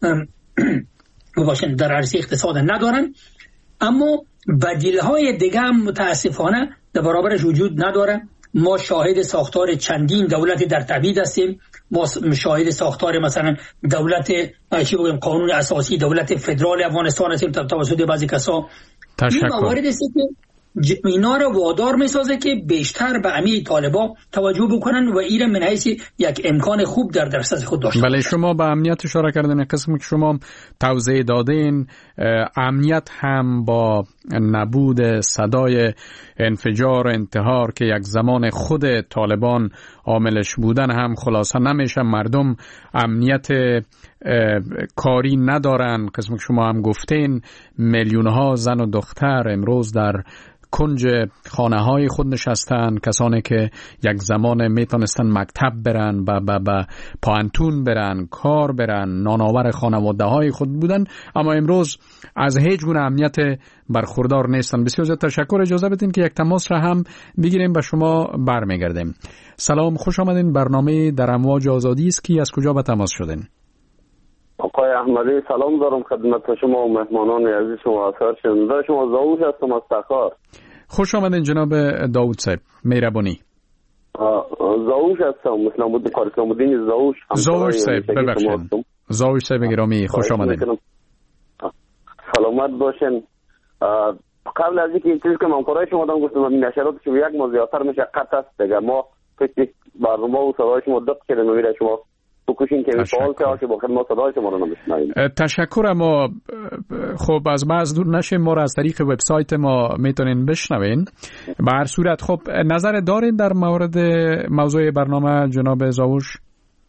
باشن در عرصه اقتصاد ندارن. اما بدیل‌های دیگه هم متاسفانه در برابرش وجود نداره. ما شاهد ساختار چندین دولت در تبعید هستیم. ما شاهد ساختار مثلا دولت چی بگیم قانون اساسی دولت فدرال افغانستان هستیم توسط بعضی کسا. این موارد است که اینا رو وادار میسازه که بیشتر به امی طالبا توجه بکنن و این من حیث یک امکان خوب در دسترس خود داشته. بله، شما به امنیت اشاره کردن. قسمی که شما توضیح دادین، امنیت هم با نبود صدای انفجار و انتحار که یک زمان خود طالبان عاملش بودن هم خلاصه نمیشه. مردم امنیت کاری ندارن. قسمی که شما هم گفتین میلیون ها زن و دختر امروز در کنج خانه های خود نشستن، کسانی که یک زمان میتونستن مکتب برن، با با با پانتون برن، کار برن، نانآور خانواده های خود بودن، اما امروز از هیچ گونه امنیت برخوردار نیستن. بسیار زیاد تشکر. اجازه بدین که یک تماس را هم بگیریم و شما برمیگردیم. سلام، خوش آمدین. برنامه در امواج آزادی است. کی از کجا به تماس شدین؟ آقای احمدی سلام دارم خدمت شما و مهمانان عزیز شما. اثر شنونده شما زاوش هستم از تخار. خوش آمدین جناب داوود صاحب. مهربانی. زاوش هستم، اسلام الدین کار اسلام الدین زاوش. زاوش صاحب ببخشید. زاوش صاحب گرامی خوش آمدین. سلامت باشین. قبل از اینکه این چیزی که من کارای شما دادم گفتم این نشرات شما یک ما زیادتر مشقت است دیگه. ما فکر برنامه و صدای شما دقت کردیم میره شما بکوشین که فعال که با خدمت صدای شما رو نمیشنویم. تشکر. اما خب از بعض دور نشیم، ما را از طریق وبسایت ما میتونین بشنوین. به هر صورت خب نظر دارین در مورد موضوع برنامه جناب زاوش؟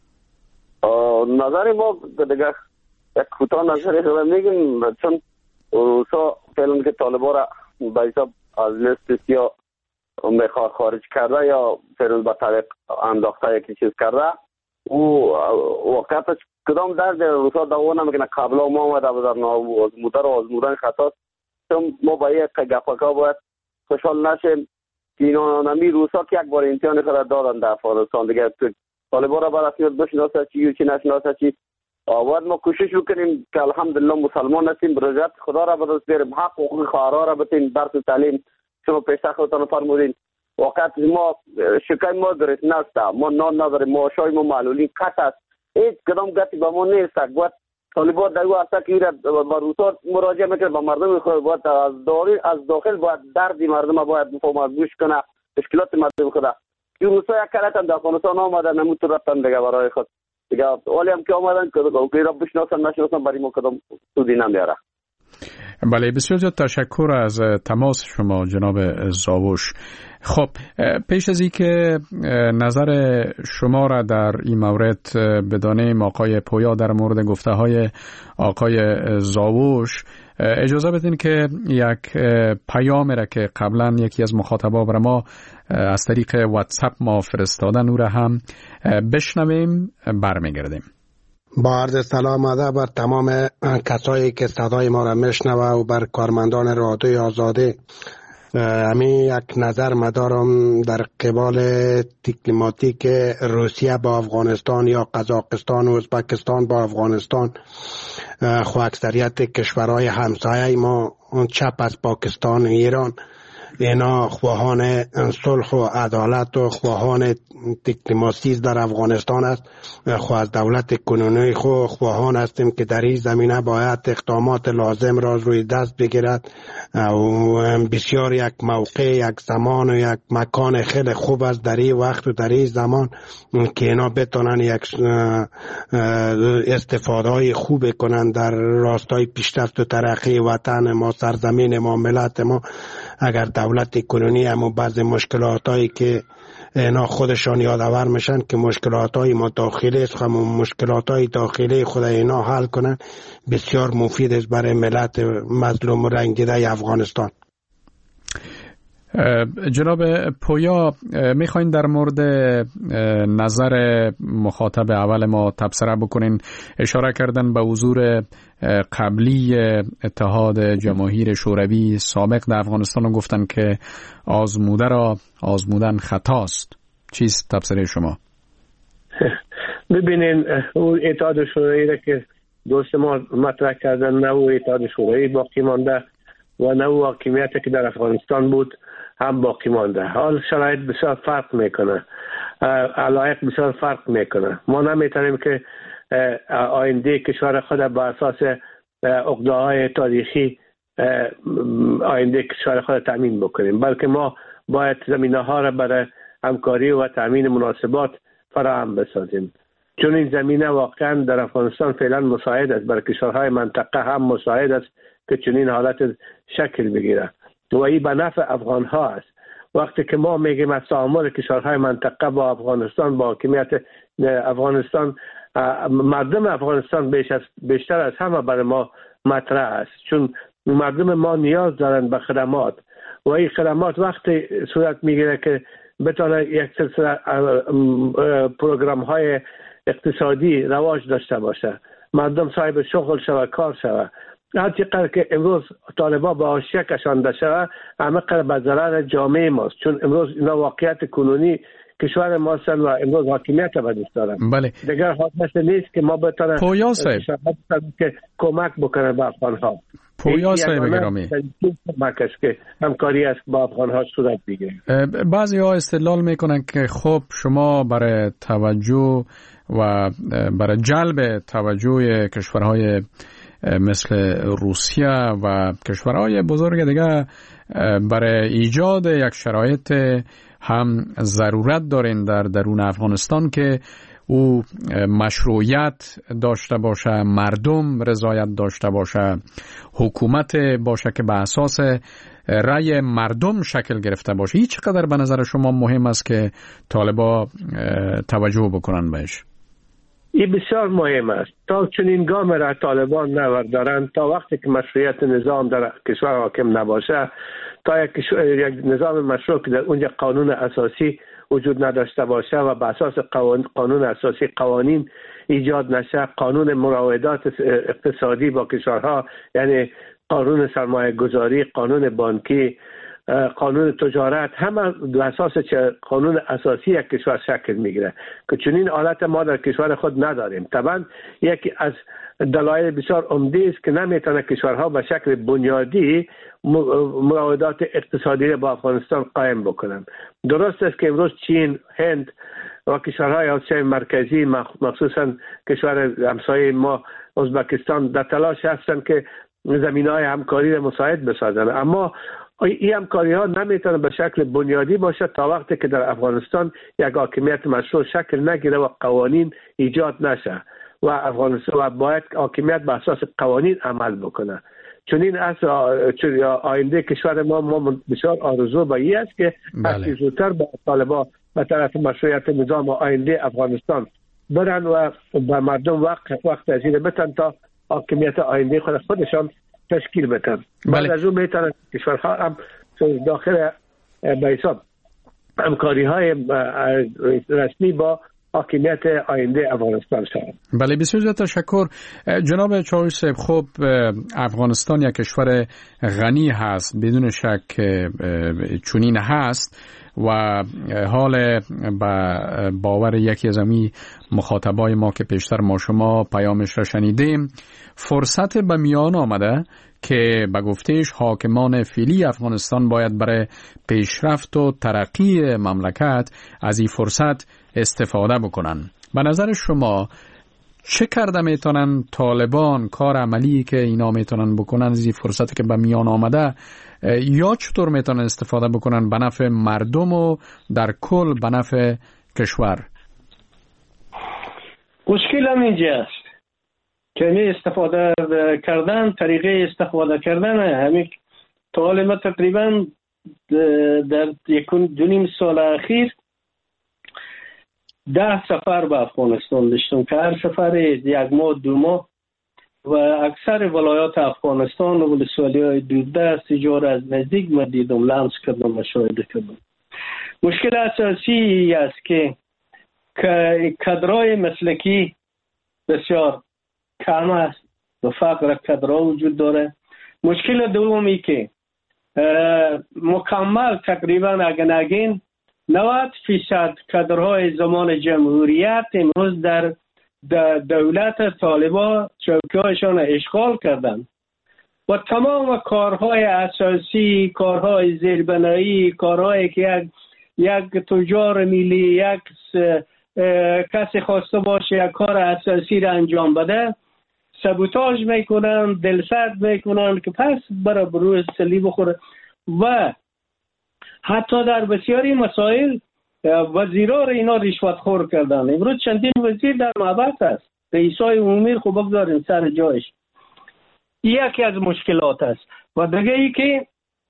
نظر ما دیگه یک کوتاه نظری رو میگیم، چون روسا فعلا که طالبان را به حساب از لیست سیاه میخواد خارج کرده یا فعلا به طریق انداخته یکی چیز کرده، او وقتش کدام درد روسا دعوا نمیکنه قبلا ما آمده و در آزموده رو آزمودن خطاست. چون ما با یک گپاکا باید خوشحال نشیم که اینا نمی روسا که یک بار امتحان خود دادن در افغانستان دیگه طالبان را برای رسمیت بشناسه چی یا چی نشناسه چی. باید ما کوشش بکنیم که الحمدلله مسلمان هستیم، رضایت خدا را به دست بیاریم، حق و حقوق خواهرها را بتیم، درس و تعلیم شما پیشتر خودتان فرمودین. وقت ما شکای ما درست نست، ما نان نداریم، معاشای ما معلولی قط است، هیچ کدام گتی به ما نیست. باید طالبان در او هسته که با روسا مراجعه میکنه به مردم خود، باید از داخل از داخل باید دردی مردم باید مفهوم گوش کنه، مشکلات مردم خود. که روسا یک کلتن در افغانستان آمدن نمود رفتن دیگه برای خود دیگه، ولی هم که آمدن که را بشناسن نشناسن برای ما کدام سودی نمیاره. بله، بسیار زیاد تشکر از تماس شما جناب زاوش. خب پیش از این که نظر شما را در این مورد بدانیم آقای پویا در مورد گفته های آقای زاوش، اجازه بدین که یک پیام را که قبلا یکی از مخاطبا بر ما از طریق واتساپ ما فرستادن او را هم بشنویم، برمیگردیم. با عرض سلام ادب بر تمام کسایی که صدای ما را میشنوه و بر کارمندان رادیوی آزادی. همین یک نظر مدارم در قبال دیپلماتیک روسیه با افغانستان یا قزاقستان و ازبکستان با افغانستان. خو اکثریت کشورهای همسایه ما چپ از پاکستان و ایران اینا خواهان صلح و عدالت و خواهان دیپلماسی در افغانستان است. خو از دولت کنونی خو خواهان هستیم که در این زمینه باید اقدامات لازم را روی دست بگیرد و بسیار یک موقع، یک زمان و یک مکان خیلی خوب است در این وقت و در این زمان که اینا بتونن یک استفاده های خوب کنند در راستای پیشرفت و ترقی وطن ما، سرزمین ما، ملت ما. اگر دولت کنونی هم بعض مشکلات هایی که اینا خودشان یادآور میشن که مشکلات های ما داخلی است، همون مشکلات های داخلی خود اینا حل کنن، بسیار مفید است برای ملت مظلوم و رنجیده افغانستان. جناب پویا، میخواین در مورد نظر مخاطب اول ما تبصره بکنین؟ اشاره کردن به حضور قبلی اتحاد جماهیر شوروی سابق در افغانستان و گفتن که آزموده را آزمودن خطاست. چیست تبصره شما؟ ببینین، اون اتحاد شوروی را که دوست ما مطرح کردن، نه اون اتحاد شوروی باقی مانده و نه اون حاکمیتی که در افغانستان بود هم باقی مانده. حال شرایط بسیار فرق میکنه، علایق بسیار فرق میکنه. ما نمیتونیم که آینده کشور خود با اساس عقده‌های تاریخی آینده کشور خود تامین بکنیم، بلکه ما باید زمینه‌ها را برای همکاری و تامین مناسبات فراهم بسازیم. چون این زمینه واقعا در افغانستان فعلا مساعد است، برای کشورهای منطقه هم مساعد است که چنین حالت شکل بگیره و این به نفع افغان ها است. وقتی که ما میگیم از تعامل کشورهای منطقه با افغانستان، با حاکمیت افغانستان، مردم افغانستان بیش از بیشتر از همه برای ما مطرح است، چون مردم ما نیاز دارند به خدمات و این خدمات وقتی صورت میگیره که بتونه یک سلسله پروگرام های اقتصادی رواج داشته باشه، مردم صاحب شغل شوه، کار شوه. هر چقدر که امروز طالبان به حاشیه کشانده شوه، همه قدر به ضرر جامعه ماست، چون امروز اینا واقعیت کنونی کشور ما هستند و امروز حاکمیت به دست دارند. بله. دیگر حاجت نیست که ما بتونه پویا صاحب که کمک بکنه به افغان‌ها. پویا صاحب گرامی، کمک است که همکاری است با افغان‌ها صورت بگیره. بعضی ها استدلال میکنن که خب شما برای توجه و برای جلب توجه کشورهای مثل روسیه و کشورهای بزرگ دیگه برای ایجاد یک شرایط هم ضرورت دارین در درون افغانستان که او مشروعیت داشته باشه، مردم رضایت داشته باشه، حکومت باشه که به اساس رأی مردم شکل گرفته باشه. هیچ قدر به نظر شما مهم است که طالبا توجه بکنن بهش؟ این بسیار مهم است. تا چنین گام را طالبان نوردارند، تا وقتی که مشروعیت نظام در کشور حاکم نباشه، تا یک, یک نظام مشروع که در اونجا قانون اساسی وجود نداشته باشه و به اساس قانون اساسی قوانین ایجاد نشه، قانون مراودات اقتصادی با کشورها، یعنی قانون سرمایه گذاری، قانون بانکی، قانون تجارت، همه به اساس قانون اساسی یک کشور شکل میگیره که چنین حالت ما در کشور خود نداریم. طبعا یکی از دلایل بسیار عمده است که نمیتونه کشورها به شکل بنیادی مراودات اقتصادی با افغانستان قائم بکنن. درست است که امروز چین، هند و کشورهای آسیای مرکزی، مخصوصا کشور همسایه ما ازبکستان، در تلاش هستند که زمینه‌های همکاری را مساعد بسازند، اما این همکاری ها نمیتونه به شکل بنیادی باشه تا وقتی که در افغانستان یک حاکمیت مشروع شکل نگیره و قوانین ایجاد نشه و افغانستان و باید حاکمیت به اساس قوانین عمل بکنه. چون این اصل آینده کشور ما ما بسیار آرزو به این است که هرچی زودتر با طالبان به طرف مشروعیت نظام و آینده افغانستان برن و به مردم وقت وقت از این بتن تا حاکمیت آینده خود خودشان تشکیل بدن. بعد از اون میتونن کشورها هم داخل به حساب همکاری های رسمی با حاکمیت آینده افغانستان شد. بله، بسیار تشکر جناب چاوش صاحب. خب افغانستان یک کشور غنی هست، بدون شک چنین هست و حال با باور یکی از امی مخاطبای ما که پیشتر ما شما پیامش را شنیدیم، فرصت به میان آمده که به گفتهش حاکمان فعلی افغانستان باید برای پیشرفت و ترقی مملکت از این فرصت استفاده بکنن. به نظر شما چه کرده میتونن طالبان، کار عملی که اینا میتونن بکنن از این فرصتی که به میان آمده، یا چطور میتونن استفاده بکنن به نفع مردم و در کل به نفع کشور؟ مشکل هم اینجاست که استفاده کردن، طریقه استفاده کردن همین طالب تقریبا در یکون دو نیم سال اخیر ده سفر به افغانستان داشتم که هر سفر یک ماه دو ماه و اکثر ولایات افغانستان و ولسوالی های دوده سجار از نزدیک ما دیدم، لمس کردم، مشاهده کردم. مشکل اساسی است که کادرهای مسلکی بسیار کم است و فقر کادرها وجود داره. مشکل دومی که مکمل تقریبا اگر نگین نود فیصد کادرهای زمان جمهوریت امروز در دولت طالبان چوکی‌هایشان اشغال کردند و تمام کارهای اساسی، کارهای زیربنایی، کارهایی که یک یک تجار ملی، یک کسی خواسته باشه یک کار اساسی را انجام بده، سابوتاژ میکنن، دلسرد میکنن که پس برای بروز سلی بخوره. و حتی در بسیاری مسائل وزیرا را اینا رشوت خور کردن. امروز چندین وزیر در محبت است، رئیسای عمومی خوب بگذارین سر جایش. یکی از مشکلات است. و دیگه ای که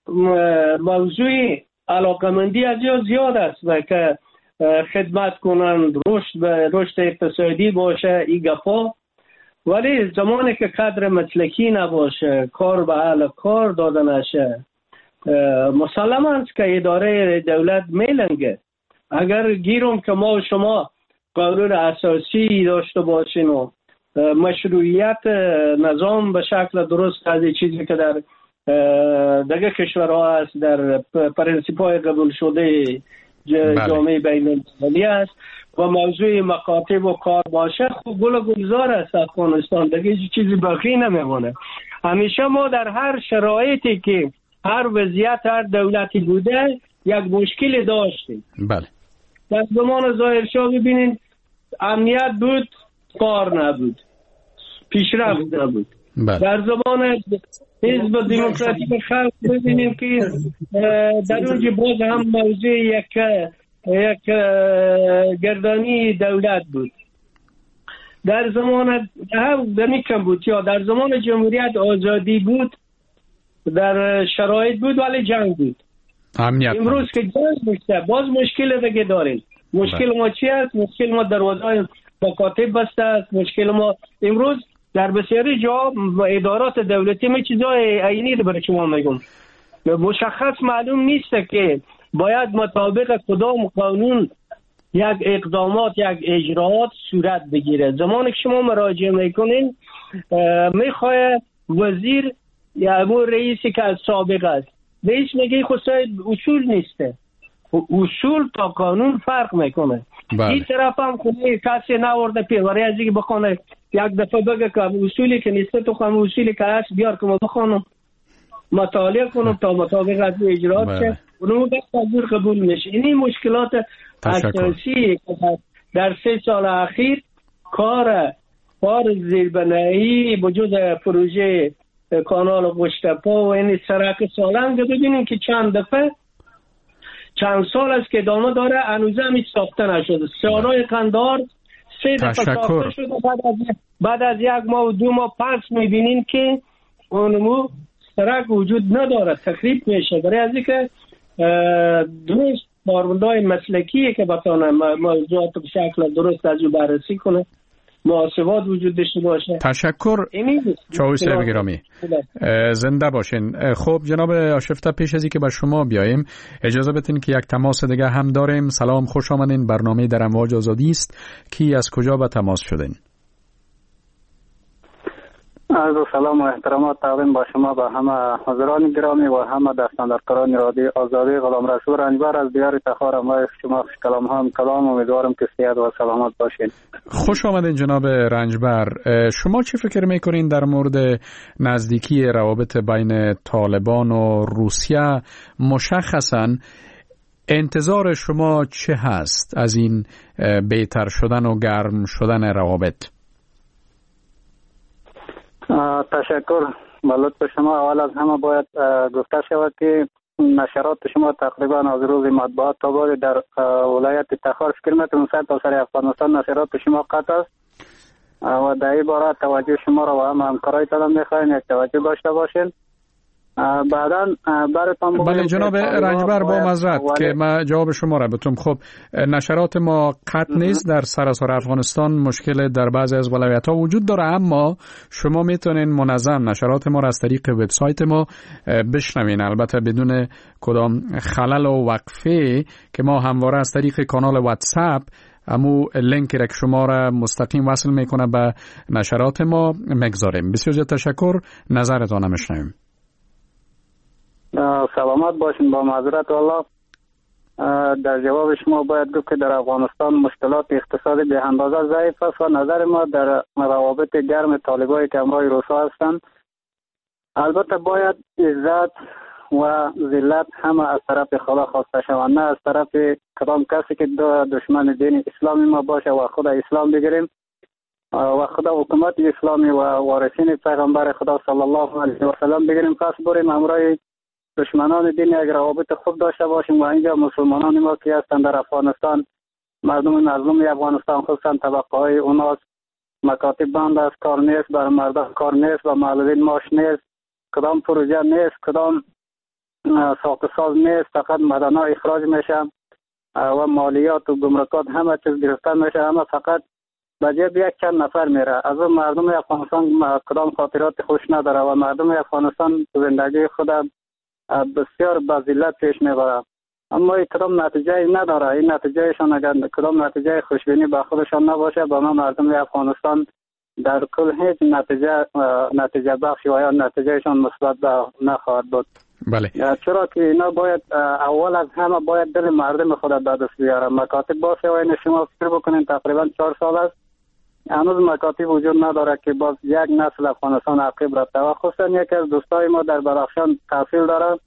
موضوع علاقمندی از یا زیاد است و که خدمت کنند، رشد به رشد اقتصادی باشه این گپا، ولی زمانی که کادر مسلکی نباشه، کار به اهل کار داده نشه، مسلم است که اداره دولت میلنگه. اگر گیرم که ما و شما قانون اساسی داشته باشین و مشروعیت نظام به شکل درست از چیزی که در دیگه کشورها است، در پرنسیپ‌های قبول شده جامعه بین المللی است و موضوع مکاتب و کار باشه، خب گل گلزار است افغانستان، دیگه چیزی باقی نمیمونه. همیشه ما در هر شرایطی که هر وضعیت هر دولتی بوده یک مشکل داشتیم. بله. در زمان ظاهرشاه ببینید امنیت بود، کار نبود، پیشرفت نبود. بله. در زمان حزب دموکراتیک خلق ببینیم که در اونجا باز هم موضوع یک یک گردانی دولت بود. در زمان هم کمبودیا در زمان جمهوریت آزادی بود، در شرایط بود ولی جنگ بود. امنیت امروز که جنگ میشه باز مشکل دیگه داریم. مشکل ما چی است؟ مشکل ما دروازه مکاتب بسته است. مشکل ما امروز در بسیاری جا ادارات دولتی می چیزای عینی رو برای شما میگم مشخص معلوم نیست که باید مطابق کدام قانون یک اقدامات یک اجراات صورت بگیره. زمانی که شما مراجعه میکنین میخواه وزیر یا امور رئیسی که از سابق است، رئیس میگه خود اصول نیسته. اصول تا قانون فرق میکنه. بله. این طرف هم خونه کسی نورده پیوری از اینکه بخونه یک دفعه بگه که اصولی که نیسته تو خواهم اصولی که هست بیار که ما بخونم مطالعه کنم تا مطابق از اجراات شه اونو دست از قبول میشه. این مشکلات اساسی در سه سال اخیر کار کار زیربنایی بجز پروژه کانال گشتپا و این سرک سالنگ ببینیم که چند دفعه چند سال است که ادامه داره، هنوز هم ساخته نشده. سالهای قندار سه دفعه ساخته شده، بعد از بعد از یک ماه و دو ماه پس میبینیم که اونمو سرک وجود نداره، تخریب میشه. برای از اینکه درست کارمندای مسلکی که بتونه موضوعات به شکل درست از او بررسی کنه، محاسبات وجود داشته باشه. تشکر چاوش صاحب گرامی، زنده باشین. خب جناب آشفته، پیش از اینکه به شما بیایم اجازه بدین که یک تماس دیگه هم داریم. سلام، خوش آمدین. برنامه در امواج آزادی است. کی از کجا به تماس شدین؟ عرض سلام و احترامات تقدیم با شما به همه حضران گرامی و همه دستاندرکاران رادیو آزادی. غلام رسول رنجبر از دیار تخار. ما شما خوش کلام هم کلام، امیدوارم که صحت و سلامت باشین. خوش آمدین جناب رنجبر. شما چی فکر میکنین در مورد نزدیکی روابط بین طالبان و روسیه؟ مشخصاً انتظار شما چه هست از این بهتر شدن و گرم شدن روابط؟ تشکر. بلد به شما اول از همه باید گفته شود که نشرات شما تقریبا از روز مطبوعات تا بعد در ولایت تخار کیلومتر نهصد تا سر افغانستان نشرات شما قطع است و در این باره توجه شما را و هم همکارای تان میخواین یک توجه داشته باشین. بعدا براتون بله جناب رنجبر با معذرت که من جواب شما را بتونم. خب نشرات ما قطع نیست، در سراسر افغانستان مشکل در بعضی از ولایت‌ها وجود داره، اما شما میتونین منظم نشرات ما را از طریق وبسایت ما بشنوین، البته بدون کدام خلل و وقفه که ما همواره از طریق کانال واتساپ امو لینک را که شما را مستقیم وصل میکنه به نشرات ما مگذاریم. بسیار زیاد تشکر، نظرتان هم میشنویم. سلامت باشین. با معذرت والله در جواب شما باید گفت که در افغانستان مشکلات اقتصادی به اندازه ضعیف است و نظر ما در روابط گرم طالبایی که همراه روسا هستند. البته باید عزت و ذلت همه از طرف خدا خواسته شود، نه از طرف کدام کسی که دشمن دین اسلامی ما باشه و خدا اسلام بگیریم و خدا حکومت اسلامی و وارثین پیغمبر خدا صلی الله علیه و سلم بگیریم، پس بریم همراه دشمنان دین یک روابط خوب داشته باشیم. و اینجا مسلمانان ما که هستند در افغانستان، مردم مظلوم افغانستان خصوصا طبقه های اوناس مکاتب بند است، کار نیست، بر مردم کار نیست و معلولین معاش نیست، کدام پروژه نیست، کدام ساخت ساز نیست، فقط مدنا اخراج میشه و مالیات و گمرکات همه چیز گرفته میشه، اما فقط به جیب یک چند نفر میره. از اون مردم افغانستان کدام خاطرات خوش نداره و مردم افغانستان زندگی خود بسیار با ذلت پیش میبره، اما این کدام نتیجه نداره. این نتیجهشان اگر کدام نتیجه خوشبینی به خودشان نباشه، با ما مردم افغانستان در کل هیچ نتیجه نتیجه بخش و یا نتیجهشان مثبت نخواهد بود. بله. چرا که اینا باید اول از همه باید دل مردم خود به دست بیاره. مکاتب باشه و این شما فکر بکنین تقریبا چهار سال است هنوز مکاتب وجود نداره که باز یک نسل افغانستان عقب رفته و خصوصا یکی از دوستای ما در بدخشان تحصیل داره،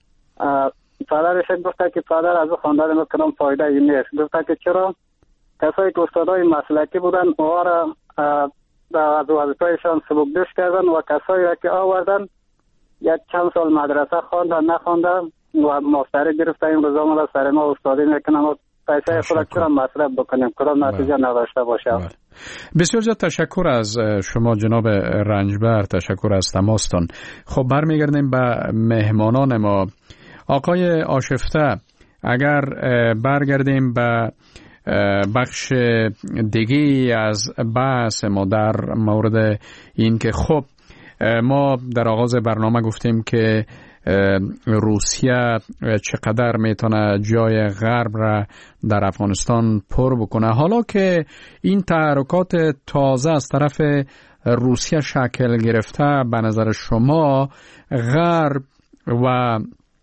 پدرش گفته که پدر از خواندن ما کدام فایده ای نیست. گفته که چرا کسایی که استادای مسلکی بودن اوها را از وظیفه‌شان سبکدوش کردن و کسایی را که آوردن یک چند سال مدرسه خواندن نخواندن و ماستری گرفته، این روزا ما سر ما استادی میکنن و پیسه خود چرا مصرف بکنیم، کدام نتیجه نداشته باشه. بسیار زیاد تشکر از شما جناب رنجبر، تشکر از تماستان. خب برمیگردیم به مهمانان ما. آقای آشفته، اگر برگردیم به بخش دیگه از بحث ما در مورد این که خب ما در آغاز برنامه گفتیم که روسیه چقدر میتونه جای غرب را در افغانستان پر بکنه، حالا که این تحرکات تازه از طرف روسیه شکل گرفته، به نظر شما غرب و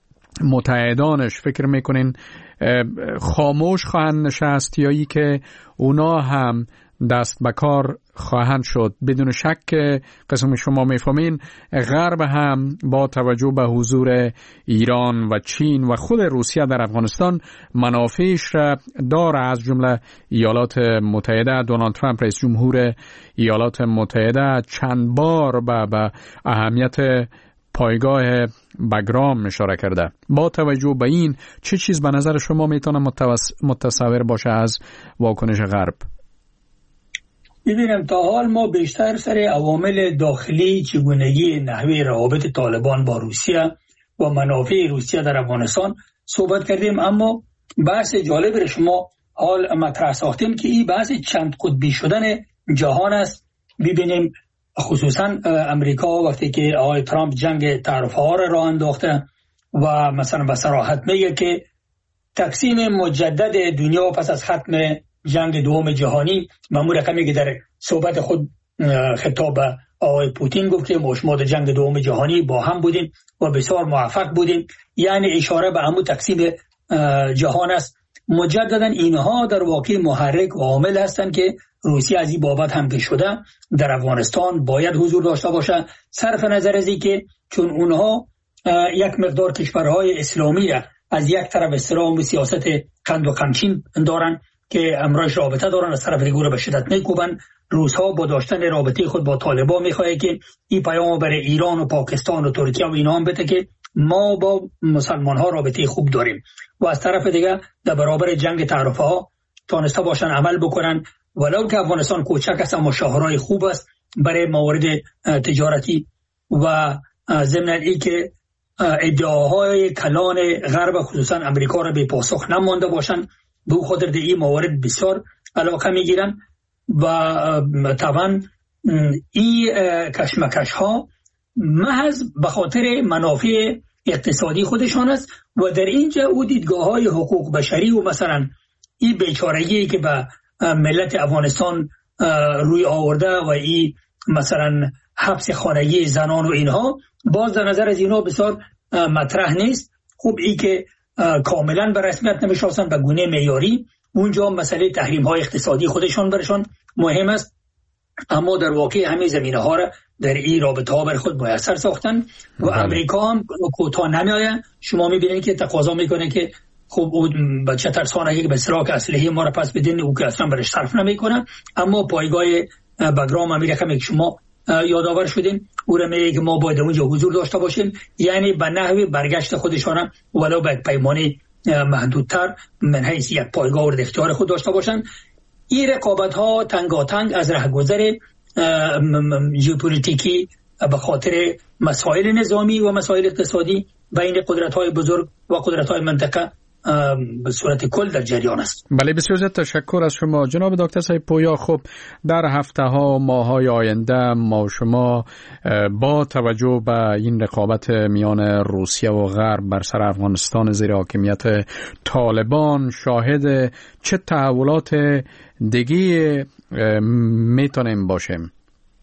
متحدانش فکر میکنین خاموش خواهند نشست یا ای که اونا هم دست به کار خواهند شد؟ بدون شک که قسم شما میفهمین غرب هم با توجه به حضور ایران و چین و خود روسیه در افغانستان منافعش را داره، از جمله ایالات متحده. دونالد ترامپ رئیس جمهور ایالات متحده چند بار به, به اهمیت پایگاه بگرام اشاره کرده. با توجه به این چه چیز به نظر شما میتونه متصور باشه از واکنش غرب؟ ببینم تا حال ما بیشتر سر عوامل داخلی، چگونگی نحوه روابط طالبان با روسیه و منافع روسیه در افغانستان صحبت کردیم، اما بحث جالب را شما حال مطرح ساختیم که این بحث چند قطبی شدن جهان است. ببینیم خصوصا امریکا وقتی که آقای ترامپ جنگ تعرفه‌ها را راه انداخته و مثلا به صراحت میگه که تقسیم مجدد دنیا پس از ختم جنگ دوم جهانی، مامور رقمی که در صحبت خود خطاب آقای پوتین گفت که ما شما در جنگ دوم جهانی با هم بودیم و بسیار موفق بودیم، یعنی اشاره به همون تقسیم جهان است. مجددا اینها در واقع محرک و عامل هستند که روسیه از این بابت هم که شده در افغانستان باید حضور داشته باشه، صرف نظر از این که چون اونها یک مقدار کشورهای اسلامی را از یک طرف اسلام و سیاست قند و قمچین دارن که امرایش رابطه دارن، از طرف دیگر به شدت میکوبن. روس‌ها با داشتن رابطه خود با طالبان میخواه که این پیام برای ایران و پاکستان و ترکیه و اینا هم بده که ما با مسلمان ها رابطه خوب داریم و از طرف دیگه در برابر جنگ تعرفه ها تانسته باشن عمل بکنن، ولو که افغانستان کوچک است اما شاهرای خوب است برای موارد تجارتی و ضمن این که ادعاهای کلان غرب خصوصا امریکا را به پاسخ نمانده باشند. به خاطر در این موارد بسیار علاقه میگیرن و طبعا این کشمکش ها محض به خاطر منافع اقتصادی خودشان است و در اینجا او دیدگاه های حقوق بشری و مثلا این بیچارگی که به ملت افغانستان روی آورده و این مثلا حبس خانگی زنان و اینها باز در نظر از اینها بسیار مطرح نیست. خوب این که کاملا به رسمیت نمیشناسن به گونه معیاری، اونجا مسئله تحریم های اقتصادی خودشان برشان مهم است، اما در واقع همه زمینه ها را در این رابطه ها بر خود میسر ساختن و امریکا هم کوتاه نمیآید. شما میبینید که تقاضا میکنه که خب به چه ترسانه که به سراغ اسلحه ما را پس بدین، او که اصلا برش صرف نمیکنه، اما پایگاه بگرام امریکا که شما یادآور شدین او را میگه که ما باید اونجا حضور داشته باشیم، یعنی به نحوی برگشت خودشان ولو به پیمانه محدودتر من حیث یک پایگاه ورد اختیار خود داشته باشن. این رقابت ها تنگاتنگ از رهگذر ژئوپلیتیکی به خاطر مسائل نظامی و مسائل اقتصادی بین قدرت های بزرگ و قدرت های منطقه به صورت کل در جریان است. بله، بسیار زیاد تشکر از شما جناب دکتر صاحب پویا. خب در هفته ها ماه های آینده ما شما با توجه به این رقابت میان روسیه و غرب بر سر افغانستان زیر حاکمیت طالبان شاهد چه تحولات دیگه میتونیم باشیم؟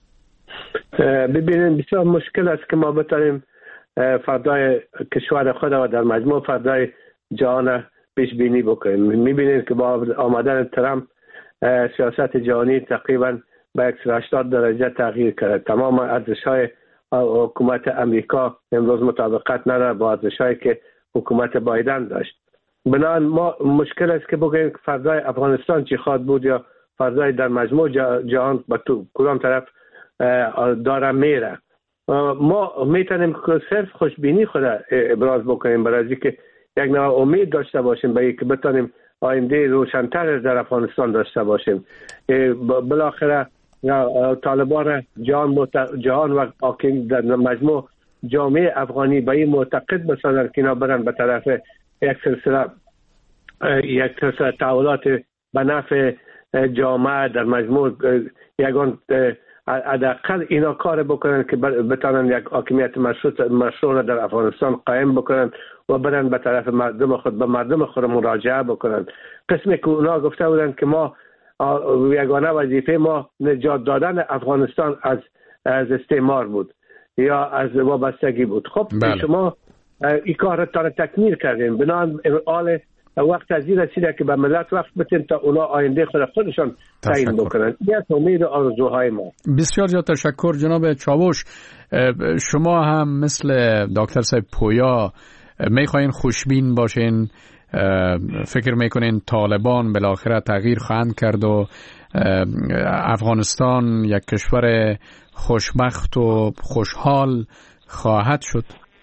ببینید بسیار مشکل است که ما بتونیم فردای کشور خود و در مجموع فردای جهان پیش بینی بکنیم. میبینید که با آمدن ترامپ سیاست جهانی تقریبا به صد و هشتاد درجه تغییر کرد. تمام ارزش‌های حکومت امریکا امروز مطابقت نداره با ارزش‌هایی که حکومت بایدن داشت. بنابراین ما مشکل است که بگوییم که فردای افغانستان چی خواهد بود یا فردای در مجموع جهان به کدام طرف داره میره. ما میتونیم صرف خوشبینی خود ابراز بکنیم برای اینکه یک نوع امید داشته باشیم به اینکه بتونیم آینده روشن‌تر در افغانستان داشته باشیم. بالاخره طالبان جهان مت... جهان و حاکم در مجموع جامعه افغانی به این معتقد بسازن که اینا برن به طرف یک سلسله یک سلسله تحولات به نفع جامعه در مجموع یگان حداقل اینا کار بکنن که بتونن یک حاکمیت مشروع در افغانستان قائم بکنن و برن به طرف مردم خود به مردم خود مراجعه بکنن. قسمی که اونا گفته بودن که ما یگانه وظیفه ما نجات دادن افغانستان از از استعمار بود یا از وابستگی بود. خب بله. شما این کار را تکمیل کردین، بنابراین آل وقت از این رسیده که به ملت وقت بتین تا اونا آینده خود خودشان تعیین بکنن. یه امید و آرزوهای ما. بسیار زیاد تشکر جناب چاوش. شما هم مثل دکتر صاحب پویا میخواین خوشبین باشین، فکر میکنین طالبان بالاخره تغییر خواهند کرد و افغانستان یک کشور خوشبخت و خوشحال خواهد شد؟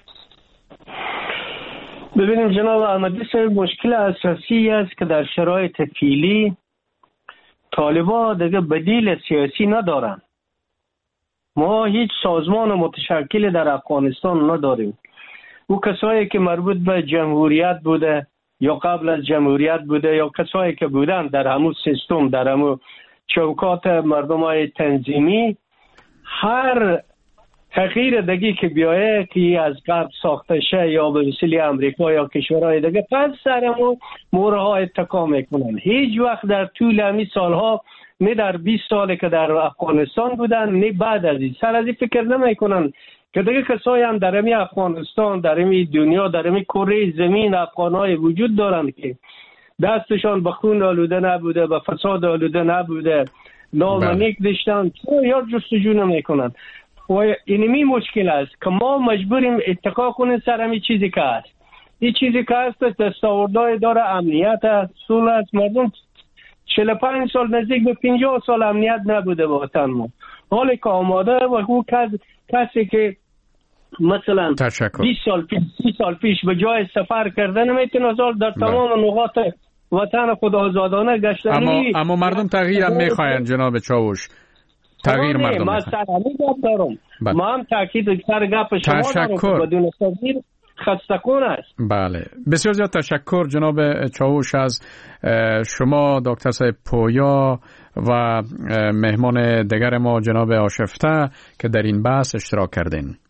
ببینیم جناب احمدی صاحب، مشکل اساسی است که در شرایط فعلی طالبان دیگه بدیل سیاسی ندارن. ما هیچ سازمان متشکل در افغانستان نداریم. او کسایی که مربوط به جمهوریت بوده یا قبل از جمهوریت بوده یا کسایی که بودن در همون سیستم، در همون چوکات مردمای تنظیمی، هر تغییر دیگه که بیایه که از غرب ساخته شه یا به وسیله امریکا یا کشورهای دیگه پس سرمو مورها اتکا میکنن. هیچ وقت در طول همین سالها، نه در بیست ساله که در افغانستان بودن نه بعد از این، سر از این فکر نمیکنن که دیگه کسایی هم در همین افغانستان، در همین دنیا، در همین کره زمین افغانای وجود دارن که دستشان به خون آلوده نبوده، به فساد آلوده نبوده، نامنیک داشتن یا جستجو نمیکنن. و اینمی مشکل است که ما مجبوریم اتکا کنیم سر همین چیزی که هست. این چیزی که هست دستاوردهای داره، امنیت است، صلح است. مردم چهل و پنج سال نزدیک به پنجاه سال امنیت نبوده با وطن ما. حالی که آماده و او کس کسی که مثلا بیست سال پیش سی سال پیش به جای سفر کردن نمیتونه در تمام نقاط وطن خود آزادانه گشتن. اما اما مردم تغییر هم میخواین جناب چاوش. تغییر مردم ما سر همین گپ دارم. ما هم تاکید سر گپ شما دارم که بدون تغییر خسته‌کن است. بله، بسیار زیاد تشکر جناب چاوش از شما دکتر صاحب پویا و مهمان دیگر ما جناب آشفته که در این بحث اشتراک کردین.